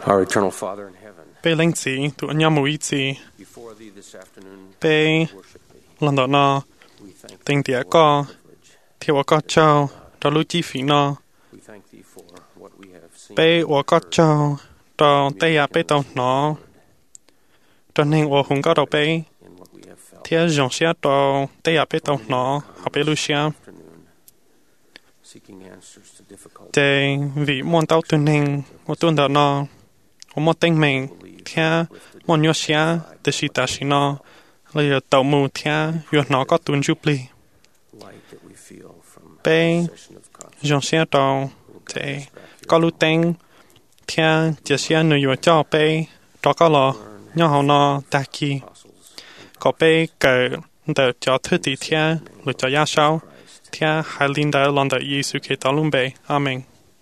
Our eternal Father in heaven, Bê linh chỉ tụ nhà mũi chỉ before thee this afternoon, bê lần đó nó tình tía có thiếu có cho cho lưu chi phí nó we thank thee for what we have seen. bê ở có cho cho tây à bê tàu nó cho nên ở hùng có đầu bê theo dòng xe cho tây à bê tàu nó học bê lưu xe Seeking answers to difficult để vì muốn tàu tuần hình ở tuần đó nó ở một tình mình theo muốn nhớ xe để sĩ ta sĩ nó lấy ở tàu mù theo vừa nó có tuần chụp li light that we feel from bê session of conflict. dòng xe tàu để có lưu tình theo chỉ xe người vừa cho bê cho có lò nhau họ nó ta kỳ có bê cờ để cho thứ tí theo lựa cho giá sau theo hai linh đã lòng đã Giêsu Kitô luôn bê. Amen.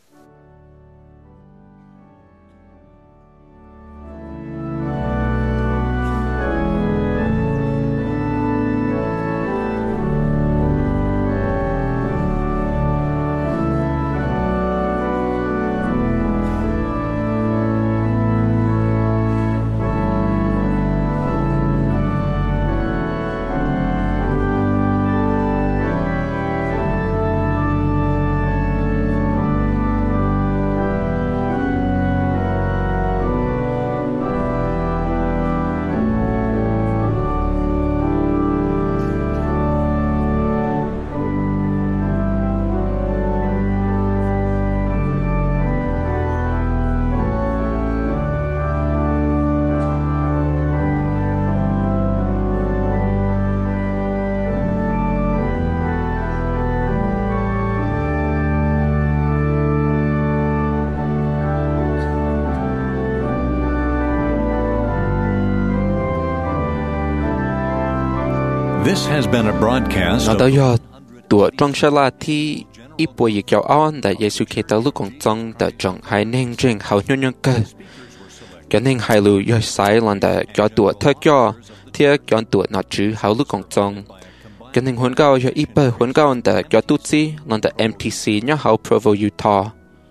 This has been a broadcast nó of đã do tụa trong sa la thi ít bùi gì kéo on đã Giêsu Kitô lúc còn trong đã chọn hai nên trên hậu nhân nhân cơ cái nên hai lưu do sai lần đã kéo tụa thơ cho theo kéo tụa nó chữ hậu lúc còn trong cái nên huấn cao cho ít bờ huấn cao đã kéo tụt xí lần đã em tê xê nhớ hậu Provo Utah.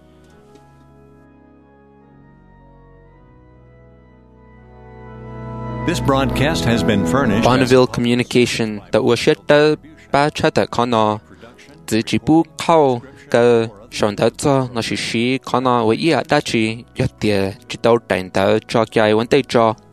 this broadcast has been furnished as Bonneville Communication đã ua xét tơ ba cha đã có nó chỉ chỉ bu khâu cái sản đã cho nó chỉ chỉ có nó với ý đã chỉ cho tiền chỉ đâu đánh tới cho cái vấn đề cho